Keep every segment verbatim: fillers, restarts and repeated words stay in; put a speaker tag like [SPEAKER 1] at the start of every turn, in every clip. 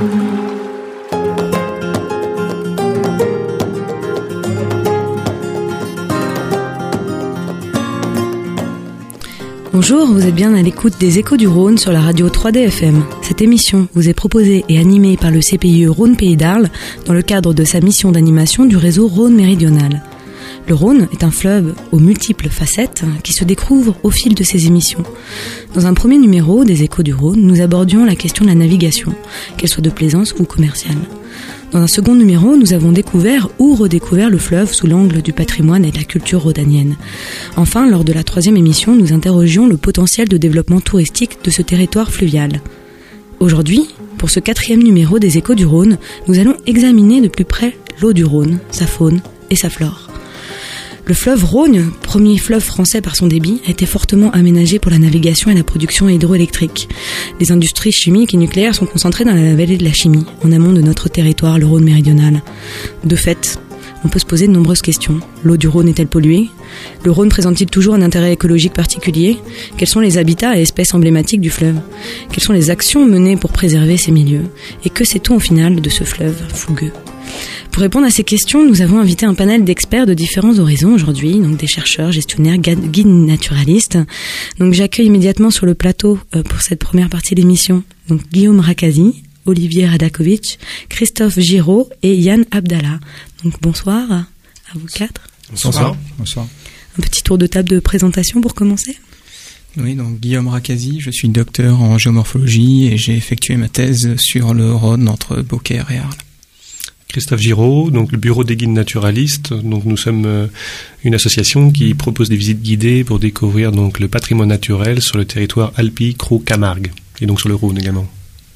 [SPEAKER 1] Bonjour, vous êtes bien à l'écoute des Échos du Rhône sur la radio trois D F M. Cette émission vous est proposée et animée par le C P I E Rhône Pays d'Arles dans le cadre de sa mission d'animation du réseau Rhône Méridional. Le Rhône est un fleuve aux multiples facettes qui se découvre au fil de ses émissions. Dans un premier numéro des Échos du Rhône, nous abordions la question de la navigation, qu'elle soit de plaisance ou commerciale. Dans un second numéro, nous avons découvert ou redécouvert le fleuve sous l'angle du patrimoine et de la culture rhodanienne. Enfin, lors de la troisième émission, nous interrogions le potentiel de développement touristique de ce territoire fluvial. Aujourd'hui, pour ce quatrième numéro des Échos du Rhône, nous allons examiner de plus près l'eau du Rhône, sa faune et sa flore. Le fleuve Rhône, premier fleuve français par son débit, a été fortement aménagé pour la navigation et la production hydroélectrique. Les industries chimiques et nucléaires sont concentrées dans la vallée de la chimie, en amont de notre territoire, le Rhône méridional. De fait, on peut se poser de nombreuses questions. L'eau du Rhône est-elle polluée ? Le Rhône présente-t-il toujours un intérêt écologique particulier ? Quels sont les habitats et espèces emblématiques du fleuve ? Quelles sont les actions menées pour préserver ces milieux ? Et que sait-on au final de ce fleuve fougueux ? Pour répondre à ces questions, nous avons invité un panel d'experts de différents horizons aujourd'hui, donc des chercheurs, gestionnaires, guides naturalistes. Donc j'accueille immédiatement sur le plateau euh, pour cette première partie de l'émission donc Guillaume Racasi, Olivier Radakovitch, Christophe Giraud et Yann Abdallah. Donc bonsoir à vous quatre.
[SPEAKER 2] Bonsoir. Bonsoir.
[SPEAKER 1] Un petit tour de table de présentation pour commencer.
[SPEAKER 3] Oui, donc Guillaume Racasi, je suis docteur en géomorphologie et j'ai effectué ma thèse sur le Rhône entre Beaucaire et Arles.
[SPEAKER 2] Christophe Giraud, donc le bureau des guides naturalistes. Donc nous sommes euh, une association qui propose des visites guidées pour découvrir donc le patrimoine naturel sur le territoire Alpi-Crau-Camargue et donc sur le Rhône également.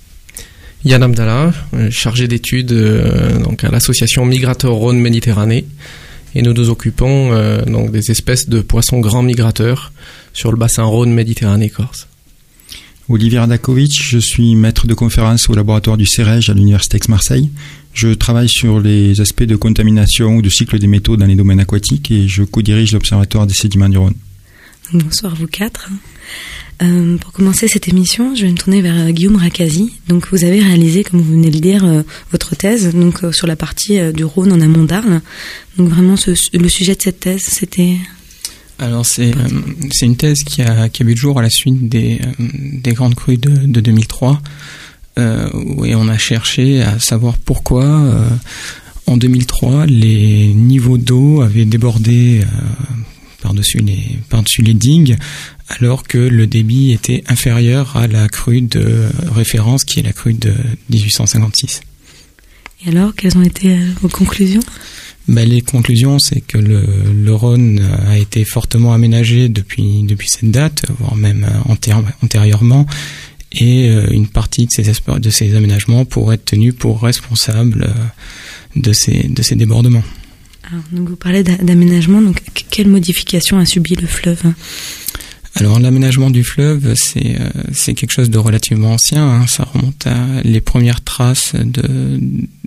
[SPEAKER 4] Yann Abdallah, chargé d'études euh, donc à l'association Migrateur Rhône Méditerranée, et nous nous occupons euh, donc des espèces de poissons grands migrateurs sur le bassin Rhône Méditerranée Corse.
[SPEAKER 5] Olivier Radakovitch, je suis maître de conférence au laboratoire du CEREJ à l'Université Aix-Marseille. Je travaille sur les aspects de contamination ou de cycle des métaux dans les domaines aquatiques et je co-dirige l'Observatoire des sédiments du Rhône.
[SPEAKER 1] Bonsoir vous quatre. Euh, pour commencer cette émission, je vais me tourner vers Guillaume Racasi. Donc vous avez réalisé, comme vous venez de le dire, euh, votre thèse donc euh, sur la partie euh, du Rhône en amont d'Arles. Donc vraiment ce, le sujet de cette thèse, c'était...
[SPEAKER 3] Alors c'est euh, c'est une thèse qui a qui a vu le jour à la suite des euh, des grandes crues de de deux mille trois euh, et on a cherché à savoir pourquoi euh, en deux mille trois les niveaux d'eau avaient débordé euh, par-dessus les par-dessus les digues alors que le débit était inférieur à la crue de référence qui est la crue de dix-huit cent cinquante-six.
[SPEAKER 1] Et alors, quelles ont été euh, vos conclusions ?
[SPEAKER 3] Bah, les conclusions, c'est que le, le Rhône a été fortement aménagé depuis, depuis cette date, voire même antéri- antérieurement, et euh, une partie de ces, esp- de ces aménagements pourrait être tenue pour responsable euh, de, ces, de ces débordements.
[SPEAKER 1] Alors, donc vous parlez d'a- d'aménagement, donc quelle modification a subi le fleuve ?
[SPEAKER 3] Alors l'aménagement du fleuve, c'est, euh, c'est quelque chose de relativement ancien, hein, ça remonte à les premières traces de...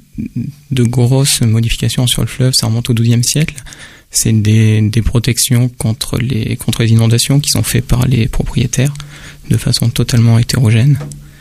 [SPEAKER 3] de grosses modifications sur le fleuve, ça remonte au douzième siècle. C'est des, des protections contre les, contre les inondations qui sont faites par les propriétaires de façon totalement hétérogène.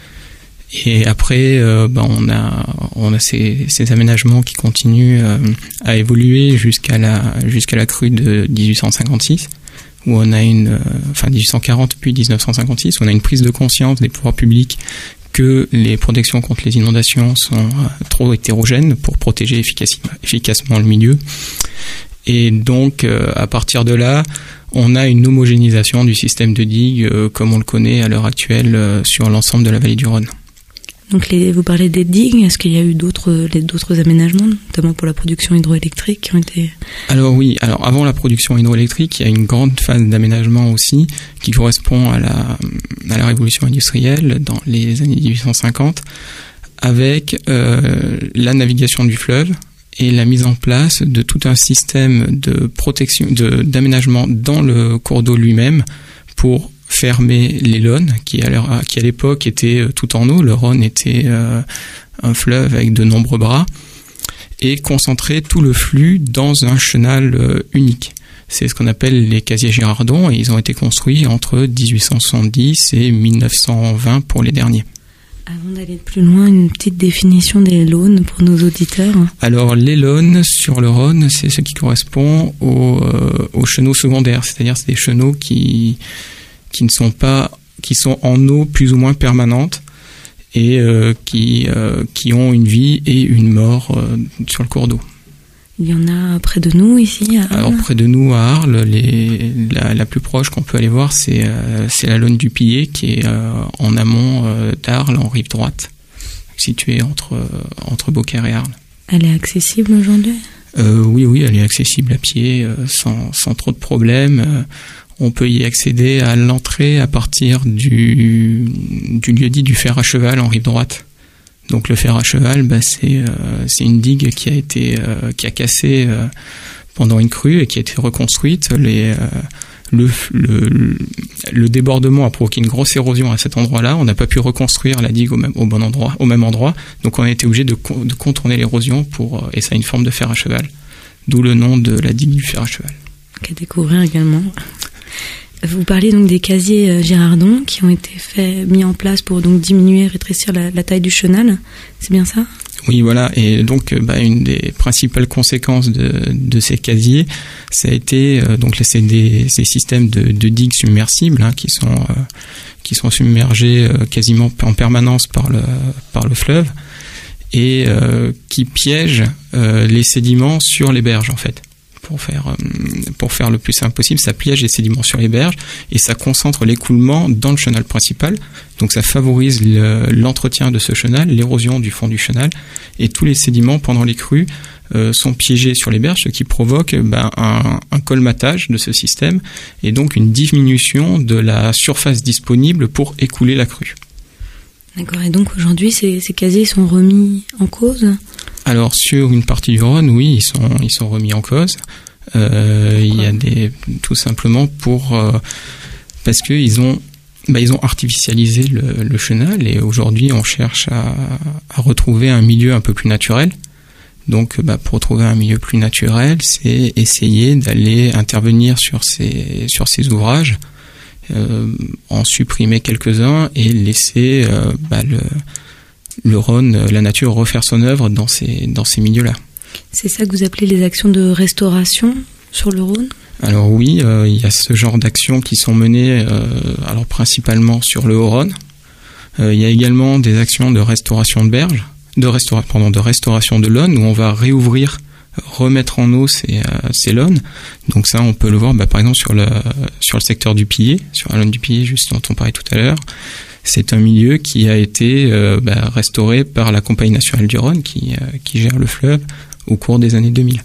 [SPEAKER 3] Et après, euh, ben on a, on a ces, ces aménagements qui continuent euh, à évoluer jusqu'à la, jusqu'à la crue de dix-huit cent cinquante-six, où on a une, euh, enfin dix-huit cent quarante puis dix-neuf cent cinquante-six, où on a une prise de conscience des pouvoirs publics que les protections contre les inondations sont euh, trop hétérogènes pour protéger efficaci- efficacement le milieu. Et donc, euh, à partir de là, on a une homogénéisation du système de digues euh, comme on le connaît à l'heure actuelle euh, sur l'ensemble de la vallée du Rhône.
[SPEAKER 1] Donc les, vous parlez des digues, est-ce qu'il y a eu d'autres, d'autres aménagements, notamment pour la production hydroélectrique qui ont été...
[SPEAKER 3] Alors oui, alors avant la production hydroélectrique, il y a une grande phase d'aménagement aussi qui correspond à la, à la révolution industrielle dans les années dix-huit cent cinquante avec euh, la navigation du fleuve et la mise en place de tout un système de protection, de, d'aménagement dans le cours d'eau lui-même pour fermer les Launes, qui à, qui à l'époque était tout en eau. Le Rhône était euh, un fleuve avec de nombreux bras, et concentrer tout le flux dans un chenal euh, unique. C'est ce qu'on appelle les casiers Girardon, et ils ont été construits entre dix-huit cent soixante-dix et mille neuf cent vingt pour les derniers.
[SPEAKER 1] Avant d'aller plus loin, une petite définition des lawns pour nos auditeurs.
[SPEAKER 3] Alors les lawns sur le Rhône, c'est ce qui correspond aux, euh, aux chenaux secondaires, c'est-à-dire c'est des chenaux qui qui ne sont pas, qui sont en eau plus ou moins permanente et euh, qui euh, qui ont une vie et une mort euh, sur le cours d'eau.
[SPEAKER 1] Il y en a près de nous ici à Arles.
[SPEAKER 3] Alors près de nous à Arles, les, la, la plus proche qu'on peut aller voir, c'est euh, c'est la Laune du Pillet qui est euh, en amont euh, d'Arles, en rive droite, située entre euh, entre Beaucaire et Arles.
[SPEAKER 1] Elle est accessible aujourd'hui ?
[SPEAKER 3] euh, Oui, oui, elle est accessible à pied, euh, sans sans trop de problèmes. Euh, on peut y accéder à l'entrée à partir du du lieu-dit du fer à cheval en rive droite. Donc le fer à cheval, bah, c'est euh, c'est une digue qui a été euh, qui a cassé euh, pendant une crue et qui a été reconstruite. Les, euh, le, le le débordement a provoqué une grosse érosion à cet endroit-là. On n'a pas pu reconstruire la digue au même au bon endroit, au même endroit. Donc on a été obligé de, de contourner l'érosion pour et ça a une forme de fer à cheval. D'où le nom de la digue du fer à cheval.
[SPEAKER 1] Qu'à découvrir également. Vous parlez donc des casiers Girardon qui ont été faits, mis en place pour donc diminuer, rétrécir la, la taille du chenal. C'est bien ça ?
[SPEAKER 3] Oui, voilà. Et donc, bah, une des principales conséquences de, de ces casiers, ça a été euh, donc c'est des ces systèmes de, de digues submersibles hein, qui sont euh, qui sont submergés euh, quasiment en permanence par le par le fleuve et euh, qui piègent euh, les sédiments sur les berges en fait. Pour faire, pour faire le plus simple possible, ça piège les sédiments sur les berges et ça concentre l'écoulement dans le chenal principal. Donc ça favorise le, l'entretien de ce chenal, l'érosion du fond du chenal et tous les sédiments pendant les crues euh, sont piégés sur les berges, ce qui provoque ben, un, un colmatage de ce système et donc une diminution de la surface disponible pour écouler la crue.
[SPEAKER 1] D'accord, et donc aujourd'hui ces, ces casiers sont remis en cause ?
[SPEAKER 3] Alors sur une partie du Rhône, oui, ils sont ils sont remis en cause. Euh, il y a des tout simplement pour euh, parce que ils ont bah, ils ont artificialisé le, le chenal et aujourd'hui on cherche à, à retrouver un milieu un peu plus naturel. Donc bah, pour retrouver un milieu plus naturel, c'est essayer d'aller intervenir sur ces sur ces ouvrages, euh, en supprimer quelques-uns et laisser euh, bah, le le Rhône, la nature refaire son œuvre dans ces, dans ces milieux-là.
[SPEAKER 1] C'est ça que vous appelez les actions de restauration sur le Rhône ?
[SPEAKER 3] Alors oui, euh, il y a ce genre d'actions qui sont menées euh, alors principalement sur le Haut-Rhône. Euh, il y a également des actions de restauration de berges, de, restaura, pardon, de restauration de l'Aune, où on va réouvrir, remettre en eau ces, euh, ces launes. Donc ça, on peut le voir bah, par exemple sur le, sur le secteur du Pillet, sur la Laune du Pillet, juste dont on parlait tout à l'heure. C'est un milieu qui a été euh, bah, restauré par la Compagnie nationale du Rhône qui, euh, qui gère le fleuve au cours des années deux mille.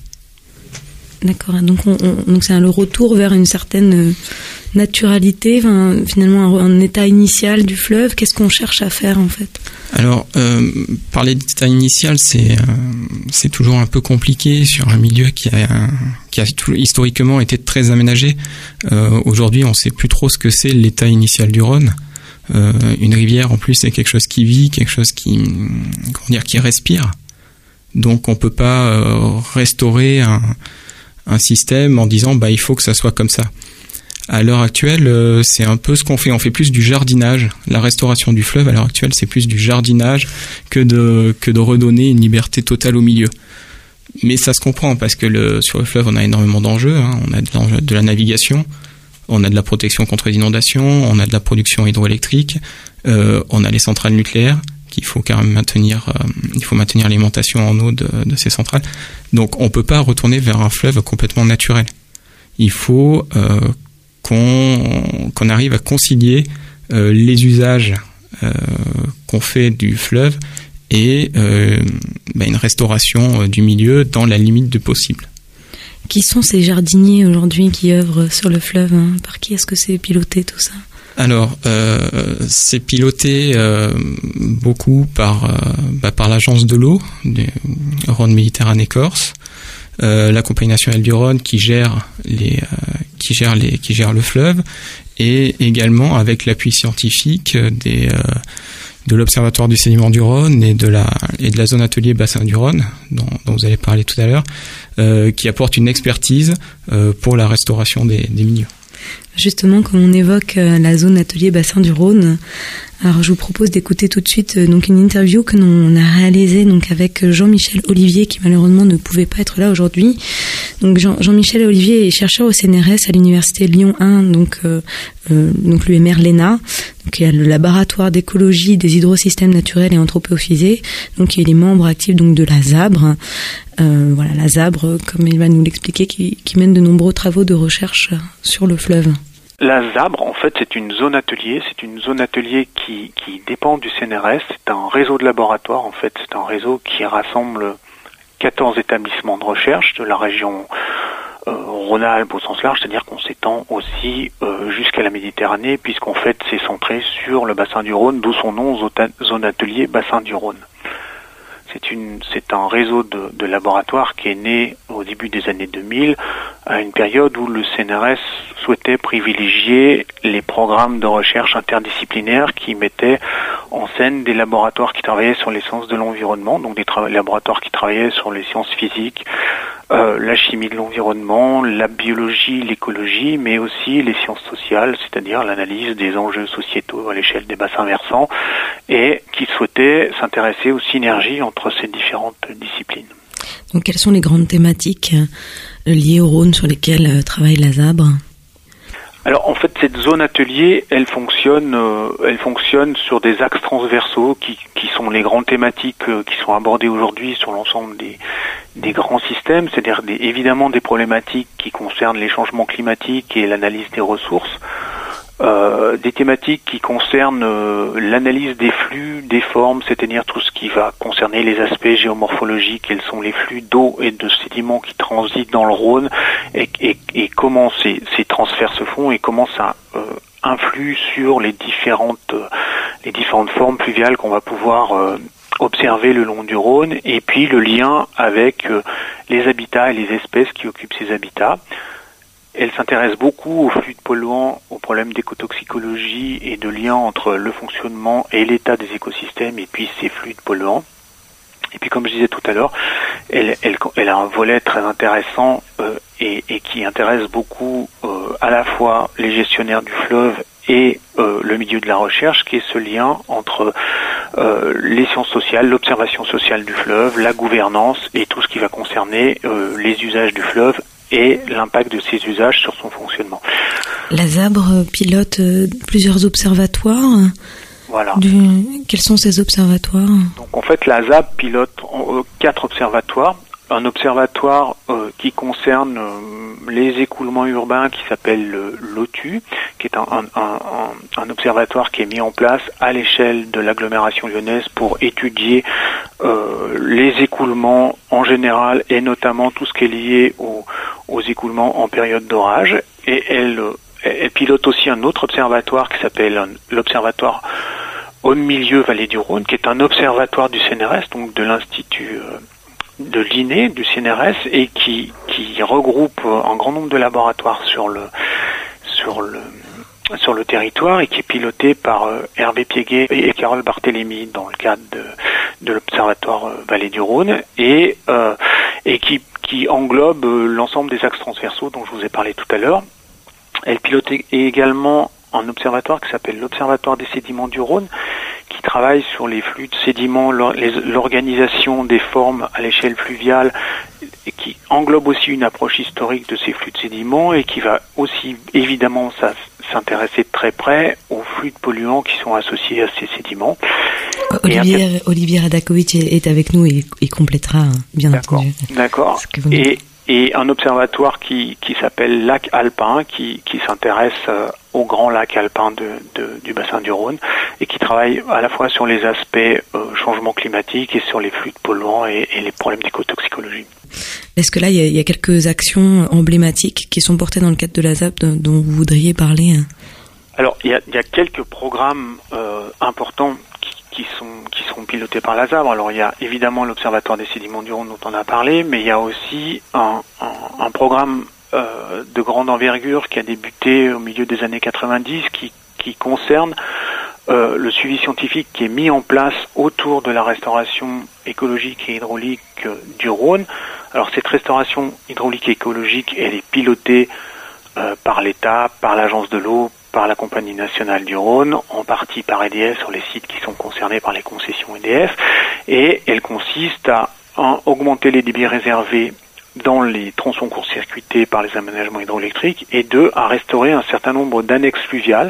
[SPEAKER 1] D'accord, donc, on, on, donc c'est le retour vers une certaine naturalité, enfin, finalement un, un état initial du fleuve. Qu'est-ce qu'on cherche à faire en fait ?
[SPEAKER 3] Alors, euh, parler d'état initial, c'est, euh, c'est toujours un peu compliqué sur un milieu qui a, un, qui a tout, historiquement été très aménagé. Euh, aujourd'hui, on ne sait plus trop ce que c'est l'état initial du Rhône. Euh, une rivière en plus c'est quelque chose qui vit, quelque chose qui comment dire qui respire. Donc on peut pas euh, restaurer un, un système en disant bah il faut que ça soit comme ça. À l'heure actuelle, euh, c'est un peu ce qu'on fait. On fait plus du jardinage. La restauration du fleuve à l'heure actuelle, c'est plus du jardinage que de que de redonner une liberté totale au milieu. Mais ça se comprend parce que le, sur le fleuve on a énormément d'enjeux. Hein. On a de, l'enjeu de la navigation. On a de la protection contre les inondations, on a de la production hydroélectrique, euh, on a les centrales nucléaires qu'il faut quand même maintenir. Euh, il faut maintenir l'alimentation en eau de, de ces centrales. Donc on peut pas retourner vers un fleuve complètement naturel. Il faut euh, qu'on qu'on arrive à concilier euh, les usages euh, qu'on fait du fleuve et euh, bah, une restauration euh, du milieu dans la limite du possible.
[SPEAKER 1] Qui sont ces jardiniers aujourd'hui qui œuvrent sur le fleuve hein ? Par qui est-ce que c'est piloté tout ça ?
[SPEAKER 3] Alors, euh, c'est piloté euh, beaucoup par euh, bah, par l'agence de l'eau du Rhône Méditerranée Corse, euh, la Compagnie nationale du Rhône qui gère les euh, qui gère les qui gère le fleuve et également avec l'appui scientifique des euh, de l'Observatoire du sédiment du Rhône et de la et de la zone atelier bassin du Rhône dont, dont vous avez parlé tout à l'heure, euh, qui apporte une expertise euh, pour la restauration des, des milieux.
[SPEAKER 1] Justement, quand on évoque la zone atelier bassin du Rhône, alors je vous propose d'écouter tout de suite donc une interview que l'on a réalisée donc avec Jean-Michel Olivier qui malheureusement ne pouvait pas être là aujourd'hui. Donc Jean, Jean-Michel Olivier est chercheur au C N R S à l'université Lyon un, donc euh, euh, donc l'U M R l'ENA. Donc il y a le laboratoire d'écologie des hydrosystèmes naturels et anthropophisés. Donc il est membre actif donc de la ZABRE. Euh, voilà, la ZABRE, comme il va nous l'expliquer, qui, qui mène de nombreux travaux de recherche sur le fleuve.
[SPEAKER 6] La ZABRE, en fait, c'est une zone atelier. C'est une zone atelier qui, qui dépend du C N R S. C'est un réseau de laboratoires, en fait. C'est un réseau qui rassemble quatorze établissements de recherche de la région euh, Rhône-Alpes au sens large, c'est-à-dire qu'on s'étend aussi euh, jusqu'à la Méditerranée, puisqu'en fait, c'est centré sur le bassin du Rhône, d'où son nom, zone atelier bassin du Rhône. C'est une, c'est un réseau de, de laboratoires qui est né au début des années deux mille, à une période où le C N R S souhaitait privilégier les programmes de recherche interdisciplinaires qui mettaient en scène des laboratoires qui travaillaient sur les sciences de l'environnement, donc des tra- laboratoires qui travaillaient sur les sciences physiques, euh, la chimie de l'environnement, la biologie, l'écologie, mais aussi les sciences sociales, c'est-à-dire l'analyse des enjeux sociétaux à l'échelle des bassins versants, et qui souhaitaient s'intéresser aux synergies entre ces différentes disciplines.
[SPEAKER 1] Donc quelles sont les grandes thématiques liées au Rhône sur lesquelles travaille la ZABRE ?
[SPEAKER 6] Alors en fait cette zone atelier, elle fonctionne, euh, elle fonctionne sur des axes transversaux qui, qui sont les grandes thématiques euh, qui sont abordées aujourd'hui sur l'ensemble des, des grands systèmes, c'est-à-dire des, évidemment des problématiques qui concernent les changements climatiques et l'analyse des ressources. Euh, des thématiques qui concernent euh, l'analyse des flux, des formes, c'est-à-dire tout ce qui va concerner les aspects géomorphologiques, quels sont les flux d'eau et de sédiments qui transitent dans le Rhône et, et, et comment ces, ces transferts se font et comment ça euh, influe sur les différentes, euh, les différentes formes pluviales qu'on va pouvoir euh, observer le long du Rhône, et puis le lien avec euh, les habitats et les espèces qui occupent ces habitats. Elle s'intéresse beaucoup aux flux de polluants, aux problèmes d'écotoxicologie et de lien entre le fonctionnement et l'état des écosystèmes et puis ces flux de polluants. Et puis comme je disais tout à l'heure, elle, elle, elle a un volet très intéressant euh, et, et qui intéresse beaucoup euh, à la fois les gestionnaires du fleuve et euh, le milieu de la recherche, qui est ce lien entre euh, les sciences sociales, l'observation sociale du fleuve, la gouvernance et tout ce qui va concerner euh, les usages du fleuve et l'impact de ces usages sur son fonctionnement.
[SPEAKER 1] La ZABRE pilote euh, plusieurs observatoires.
[SPEAKER 6] Voilà.
[SPEAKER 1] Du... Quels sont ces observatoires ?
[SPEAKER 6] Donc en fait, la ZABRE pilote euh, quatre observatoires. Un observatoire euh, qui concerne euh, les écoulements urbains qui s'appelle euh, l'O T U, qui est un, un, un, un observatoire qui est mis en place à l'échelle de l'agglomération lyonnaise pour étudier euh, les écoulements en général et notamment tout ce qui est lié aux, aux écoulements en période d'orage. Et elle, elle pilote aussi un autre observatoire qui s'appelle l'observatoire Haut-Milieu Vallée du Rhône, qui est un observatoire du C N R S, donc de l'Institut euh, de l'I N E, du C N R S, et qui, qui regroupe un grand nombre de laboratoires sur le, sur le, sur le territoire et qui est piloté par euh, Hervé Piéguet et Carole Barthélémy dans le cadre de, de l'Observatoire euh, Vallée du Rhône et, euh, et qui, qui englobe euh, l'ensemble des axes transversaux dont je vous ai parlé tout à l'heure. Elle pilote également un observatoire qui s'appelle l'Observatoire des sédiments du Rhône, qui travaille sur les flux de sédiments, l'organisation des formes à l'échelle fluviale, et qui englobe aussi une approche historique de ces flux de sédiments et qui va aussi évidemment s'intéresser de très près aux flux de polluants qui sont associés à ces sédiments.
[SPEAKER 1] Olivier, Olivier Radakovic est avec nous et, et complétera, hein, bien entendu.
[SPEAKER 6] D'accord. Et, et un observatoire qui, qui s'appelle Lac Alpin, qui, qui s'intéresse euh, au grand lac alpin de, de, du bassin du Rhône et qui travaille à la fois sur les aspects euh, changement climatique et sur les flux de polluants et, et les problèmes d'écotoxicologie.
[SPEAKER 1] Est-ce que là, il y, a, il y a quelques actions emblématiques qui sont portées dans le cadre de la ZABRE dont vous voudriez parler ?
[SPEAKER 6] Alors, il y a, il y a quelques programmes euh, importants qui, qui sont qui sont pilotés par la ZABRE. Alors, il y a évidemment l'Observatoire des sédiments du Rhône dont on a parlé, mais il y a aussi un, un, un programme euh, de grande envergure qui a débuté au milieu des années quatre-vingt-dix, qui, qui concerne euh, le suivi scientifique qui est mis en place autour de la restauration écologique et hydraulique euh, du Rhône. Alors, cette restauration hydraulique et écologique, elle est pilotée euh, par l'État, par l'Agence de l'eau, par la Compagnie nationale du Rhône, en partie par E D F sur les sites qui sont concernés par les concessions E D F, et elle consiste à un, augmenter les débits réservés dans les tronçons court-circuités par les aménagements hydroélectriques, et deux, à restaurer un certain nombre d'annexes fluviales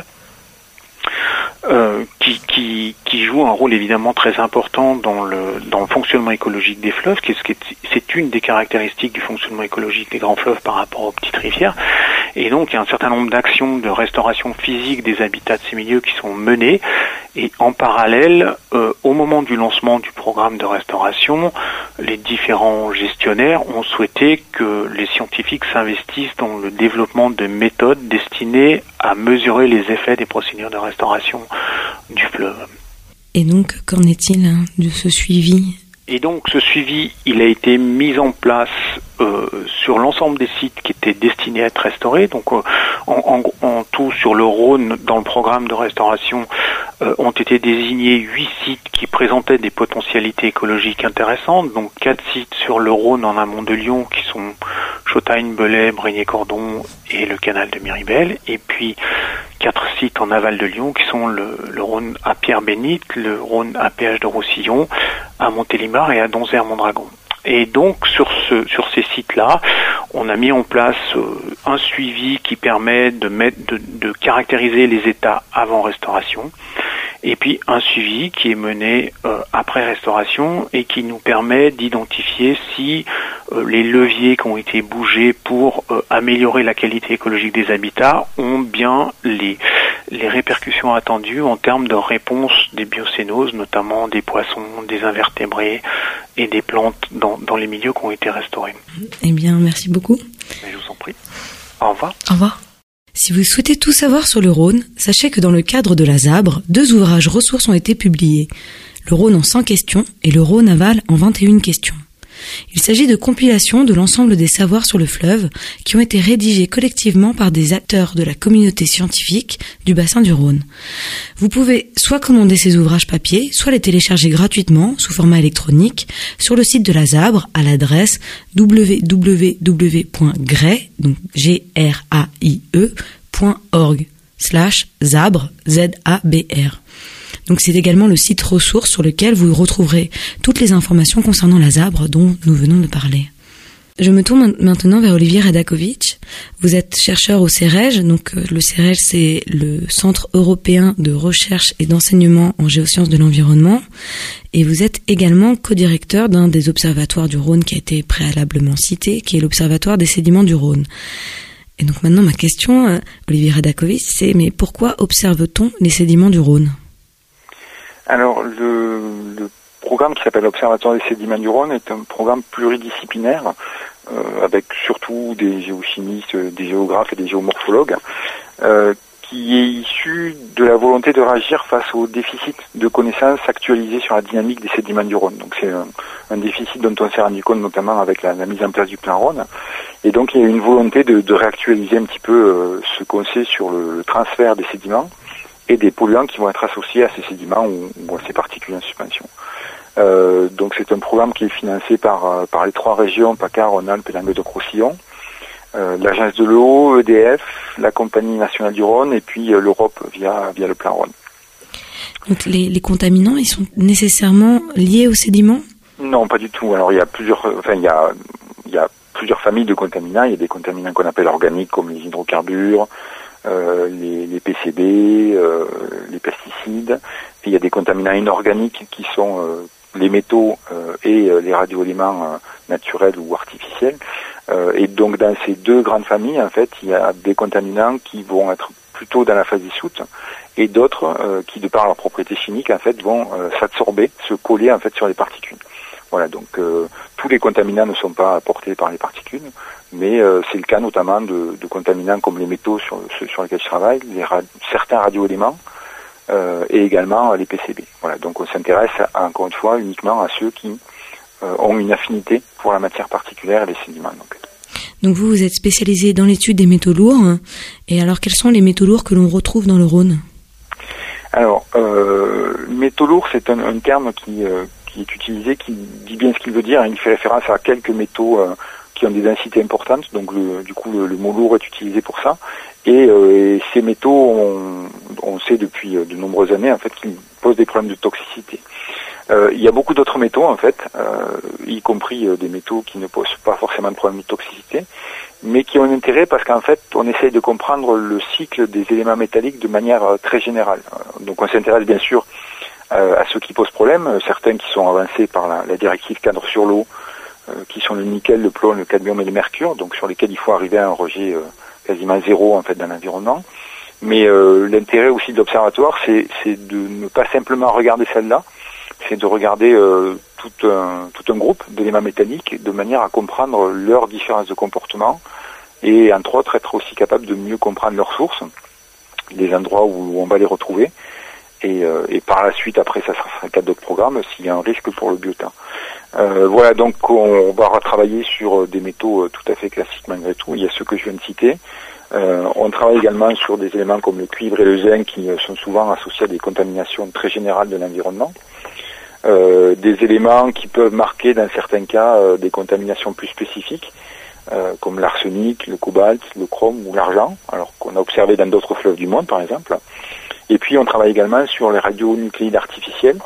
[SPEAKER 6] euh, qui, qui, qui jouent un rôle évidemment très important dans le, dans le fonctionnement écologique des fleuves, qui est, qui est, c'est une des caractéristiques du fonctionnement écologique des grands fleuves par rapport aux petites rivières. Et donc, il y a un certain nombre d'actions de restauration physique des habitats de ces milieux qui sont menées. Et en parallèle, euh, au moment du lancement du programme de restauration, les différents gestionnaires ont souhaité que les scientifiques s'investissent dans le développement de méthodes destinées à mesurer les effets des procédures de restauration du fleuve.
[SPEAKER 1] Et donc, qu'en est-il hein, de ce suivi ?
[SPEAKER 6] Et donc ce suivi, il a été mis en place euh, sur l'ensemble des sites qui étaient destinés à être restaurés. Donc euh, en, en, en tout sur le Rhône, dans le programme de restauration, euh, ont été désignés huit sites qui présentaient des potentialités écologiques intéressantes. Donc quatre sites sur le Rhône en amont de Lyon qui sont Chautagne, Belay, Brégnier-Cordon et le canal de Miribel. Et puis quatre sites en aval de Lyon qui sont le, le Rhône à Pierre-Bénite, le Rhône à Péage de Roussillon, à Montélimar et à Donzère-Mondragon. Et donc sur ce sur ces sites-là, on a mis en place euh, un suivi qui permet de mettre de, de caractériser les états avant restauration, et puis un suivi qui est mené euh, après restauration et qui nous permet d'identifier si euh, les leviers qui ont été bougés pour euh, améliorer la qualité écologique des habitats ont bien les les répercussions attendues en termes de réponse des biocénoses, notamment des poissons, des invertébrés et des plantes dans, dans les milieux qui ont été restaurés.
[SPEAKER 1] Eh bien, merci beaucoup.
[SPEAKER 6] Mais je vous en prie. Au revoir.
[SPEAKER 1] Au revoir. Si vous souhaitez tout savoir sur le Rhône, sachez que dans le cadre de la ZABRE, deux ouvrages ressources ont été publiés. Le Rhône en cent questions et le Rhône aval en vingt et une questions. Il s'agit de compilations de l'ensemble des savoirs sur le fleuve qui ont été rédigés collectivement par des acteurs de la communauté scientifique du bassin du Rhône. Vous pouvez soit commander ces ouvrages papier, soit les télécharger gratuitement sous format électronique sur le site de la ZABRE à l'adresse w w w point graie, donc G R A I E, point org, slash ZABRE, Z A B R. Donc c'est également le site ressources sur lequel vous retrouverez toutes les informations concernant la ZABRE dont nous venons de parler. Je me tourne maintenant vers Olivier Radakovitch. Vous êtes chercheur au C E R E G, donc le C E R E G c'est le Centre européen de recherche et d'enseignement en géosciences de l'environnement, et vous êtes également co-directeur d'un des observatoires du Rhône qui a été préalablement cité, qui est l'Observatoire des sédiments du Rhône. Et donc maintenant ma question, Olivier Radakovitch, c'est mais pourquoi observe-t-on les sédiments du Rhône ?
[SPEAKER 7] Alors, le, le programme qui s'appelle l'Observatoire des sédiments du Rhône est un programme pluridisciplinaire, euh, avec surtout des géochimistes, des géographes et des géomorphologues, euh, qui est issu de la volonté de réagir face au déficit de connaissances actualisées sur la dynamique des sédiments du Rhône. Donc c'est un, un déficit dont on s'est rendu compte notamment avec la, la mise en place du plan Rhône. Et donc il y a une volonté de, de réactualiser un petit peu euh, ce qu'on sait sur le, le transfert des sédiments et des polluants qui vont être associés à ces sédiments ou, ou à ces particules en suspension. Euh, donc c'est un programme qui est financé par, par les trois régions, PACA, Rhône-Alpes et Languedoc-Roussillon, euh, l'Agence de l'eau, E D F, la Compagnie nationale du Rhône et puis euh, l'Europe via, via le plan Rhône.
[SPEAKER 1] Donc les, les contaminants, ils sont nécessairement liés aux sédiments ?
[SPEAKER 7] Non, pas du tout. Alors il y a plusieurs, enfin il y a, il y a plusieurs familles de contaminants. Il y a des contaminants qu'on appelle organiques comme les hydrocarbures, Euh, les, les P C B, euh, les pesticides. Puis il y a des contaminants inorganiques qui sont euh, les métaux euh, et euh, les radioéléments euh, naturels ou artificiels. Euh, et donc dans ces deux grandes familles, en fait, il y a des contaminants qui vont être plutôt dans la phase dissoute et d'autres euh, qui, de par leur propriété chimique, en fait, vont euh, s'absorber, se coller en fait sur les particules. Voilà, donc euh, tous les contaminants ne sont pas apportés par les particules, mais euh, c'est le cas notamment de, de contaminants comme les métaux sur, sur lesquels je travaille, les ra- certains radioéléments euh, et également les P C B. Voilà, donc on s'intéresse à, encore une fois uniquement à ceux qui euh, ont une affinité pour la matière particulière et les sédiments. Donc.
[SPEAKER 1] donc vous, vous êtes spécialisé dans l'étude des métaux lourds, et alors quels sont les métaux lourds que l'on retrouve dans le Rhône ?
[SPEAKER 7] Alors, euh, métaux lourds, c'est un, un terme qui... Euh, qui est utilisé, qui dit bien ce qu'il veut dire. Il fait référence à quelques métaux euh, qui ont des densités importantes, donc le, du coup le, le mot lourd est utilisé pour ça. Et, euh, et ces métaux, on, on sait depuis de nombreuses années en fait qu'ils posent des problèmes de toxicité. Euh, il y a beaucoup d'autres métaux en fait, euh, y compris euh, des métaux qui ne posent pas forcément de problème de toxicité, mais qui ont un intérêt parce qu'en fait on essaye de comprendre le cycle des éléments métalliques de manière euh, très générale. Donc on s'intéresse bien sûr euh, à ceux qui posent problème, euh, certains qui sont avancés par la, la directive cadre sur l'eau, euh, qui sont le nickel, le plomb, le cadmium et le mercure, donc sur lesquels il faut arriver à un rejet euh, quasiment zéro en fait dans l'environnement. Mais euh, l'intérêt aussi de l'observatoire, c'est, c'est de ne pas simplement regarder celle-là, c'est de regarder euh, tout un tout un groupe d'éléments métalliques de manière à comprendre leurs différences de comportement et entre autres être aussi capable de mieux comprendre leurs sources, les endroits où on va les retrouver et, euh, et par la suite après ça sera un cadre d'autres programmes s'il y a un risque pour le biotin. Euh, voilà, donc on va retravailler sur des métaux tout à fait classiques malgré tout. Il y a ceux que je viens de citer. Euh, on travaille également sur des éléments comme le cuivre et le zinc qui sont souvent associés à des contaminations très générales de l'environnement. Euh, des éléments qui peuvent marquer dans certains cas euh, des contaminations plus spécifiques, euh, comme l'arsenic, le cobalt, le chrome ou l'argent, alors qu'on a observé dans d'autres fleuves du monde par exemple. Et puis on travaille également sur les radionucléides artificiels,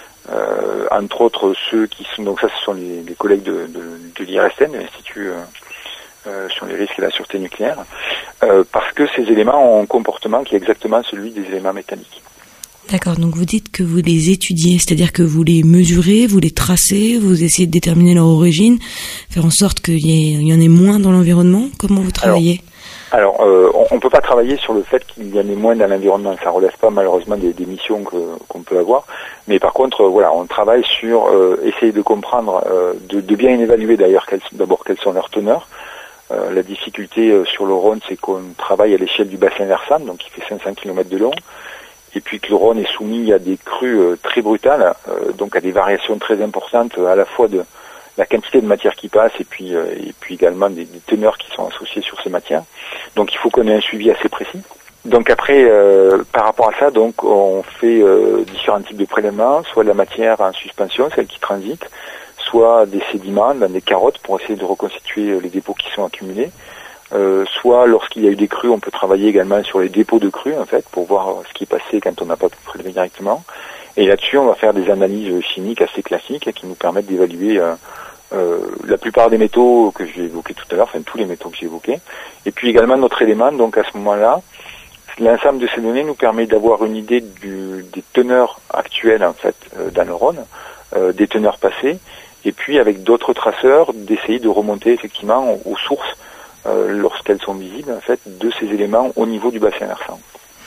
[SPEAKER 7] euh, entre autres ceux qui sont, donc ça ce sont les, les collègues de, de, de l'I R S N, de l'Institut euh, euh, sur les risques et la sûreté nucléaire, euh, parce que ces éléments ont un comportement qui est exactement celui des éléments métalliques.
[SPEAKER 1] D'accord, donc vous dites que vous les étudiez, c'est-à-dire que vous les mesurez, vous les tracez, vous essayez de déterminer leur origine, faire en sorte qu'il y, ait, il y en ait moins dans l'environnement. Comment vous travaillez ?
[SPEAKER 7] Alors, alors euh, on ne peut pas travailler sur le fait qu'il y en ait moins dans l'environnement, ça ne relève pas malheureusement des, des missions que, qu'on peut avoir, mais par contre, euh, voilà, on travaille sur euh, essayer de comprendre, euh, de, de bien évaluer d'ailleurs quelles, d'abord quelles sont leurs teneurs. Euh, la difficulté euh, sur le Rhône, c'est qu'on travaille à l'échelle du bassin versant, donc qui fait cinq cents kilomètres de long. Et puis que le Rhône est soumis à des crues euh, très brutales, euh, donc à des variations très importantes, euh, à la fois de la quantité de matière qui passe et puis euh, et puis également des, des teneurs qui sont associées sur ces matières. Donc il faut qu'on ait un suivi assez précis. Donc après, euh, par rapport à ça, donc on fait euh, différents types de prélèvements, soit de la matière en suspension, celle qui transite, soit des sédiments dans des carottes pour essayer de reconstituer les dépôts qui sont accumulés. Euh, soit lorsqu'il y a eu des crues, on peut travailler également sur les dépôts de crues en fait pour voir ce qui est passé quand on n'a pas pu prélever directement. Et là-dessus, on va faire des analyses chimiques assez classiques qui nous permettent d'évaluer euh, euh, la plupart des métaux que j'ai évoqués tout à l'heure, enfin tous les métaux que j'ai évoqués. Et puis également notre élément. Donc à ce moment-là, l'ensemble de ces données nous permet d'avoir une idée du, des teneurs actuelles en fait euh, dans le Rhône, euh, des teneurs passées, et puis avec d'autres traceurs d'essayer de remonter effectivement aux, aux sources. Euh, lorsqu'elles sont visibles, en fait, de ces éléments au niveau du bassin versant.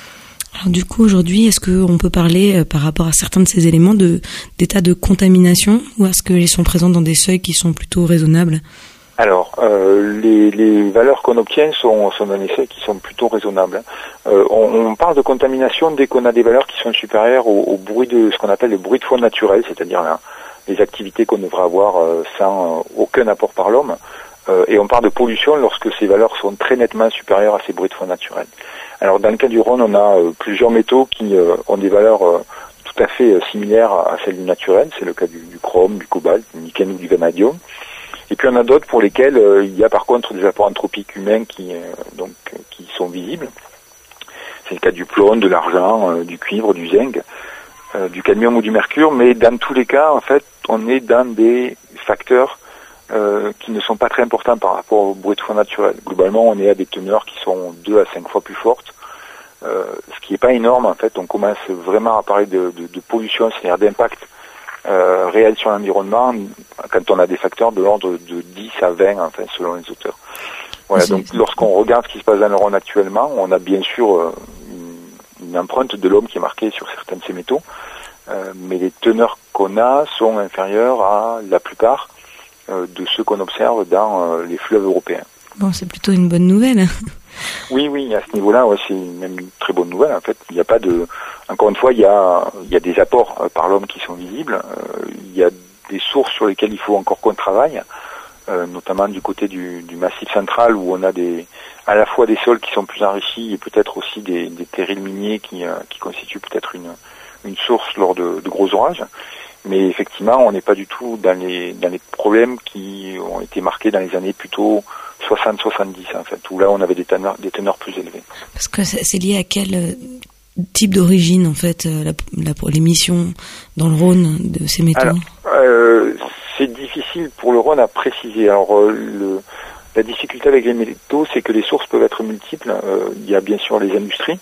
[SPEAKER 1] Alors du coup, aujourd'hui, est-ce qu'on peut parler, euh, par rapport à certains de ces éléments, de, d'état de contamination, ou est-ce qu'ils sont présents dans des seuils qui sont plutôt raisonnables ?
[SPEAKER 7] Alors, euh, les, les valeurs qu'on obtient sont, sont dans des seuils qui sont plutôt raisonnables. Euh, on, on parle de contamination dès qu'on a des valeurs qui sont supérieures au, au bruit de ce qu'on appelle le bruit de fond naturel, c'est-à-dire là, les activités qu'on devrait avoir euh, sans euh, aucun apport par l'homme. Euh, et on parle de pollution lorsque ces valeurs sont très nettement supérieures à ces bruits de fond naturels. Alors dans le cas du Rhône, on a euh, plusieurs métaux qui euh, ont des valeurs euh, tout à fait euh, similaires à, à celles du naturel. C'est le cas du, du chrome, du cobalt, du nickel ou du vanadium. Et puis on a d'autres pour lesquels euh, il y a par contre des apports anthropiques humains qui, euh, donc, qui sont visibles. C'est le cas du plomb, de l'argent, euh, du cuivre, du zinc, euh, du cadmium ou du mercure. Mais dans tous les cas, en fait, on est dans des facteurs Euh, qui ne sont pas très importants par rapport au bruit de fond naturel. Globalement, on est à des teneurs qui sont deux à cinq fois plus fortes, euh, ce qui n'est pas énorme en fait. On commence vraiment à parler de, de, de pollution, c'est-à-dire d'impact euh, réel sur l'environnement, quand on a des facteurs de l'ordre de dix à vingt, enfin, selon les auteurs. Voilà, donc lorsqu'on regarde ce qui se passe dans le Rhône actuellement, on a bien sûr euh, une, une empreinte de l'homme qui est marquée sur certains de ces métaux, euh, mais les teneurs qu'on a sont inférieures à la plupart de ceux qu'on observe dans euh, les fleuves européens.
[SPEAKER 1] Bon, c'est plutôt une bonne nouvelle.
[SPEAKER 7] Oui, oui, à ce niveau-là, ouais, c'est même une très bonne nouvelle. En fait, il n'y a pas de. Encore une fois, il y a, il y a des apports euh, par l'homme qui sont visibles. Euh, il y a des sources sur lesquelles il faut encore qu'on travaille, euh, notamment du côté du, du Massif central où on a des, à la fois des sols qui sont plus enrichis et peut-être aussi des, des terrils miniers qui, euh, qui constituent peut-être une, une source lors de, de gros orages. Mais effectivement, on n'est pas du tout dans les dans les problèmes qui ont été marqués dans les années plutôt soixante soixante-dix en fait, où là on avait des teneurs, des teneurs plus élevées.
[SPEAKER 1] Parce que c'est lié à quel type d'origine en fait, la, la, l'émission dans le Rhône de ces métaux?
[SPEAKER 7] Alors, euh, c'est difficile pour le Rhône à préciser. Alors, euh, le, la difficulté avec les métaux, c'est que les sources peuvent être multiples. Euh, il y a bien sûr les industries,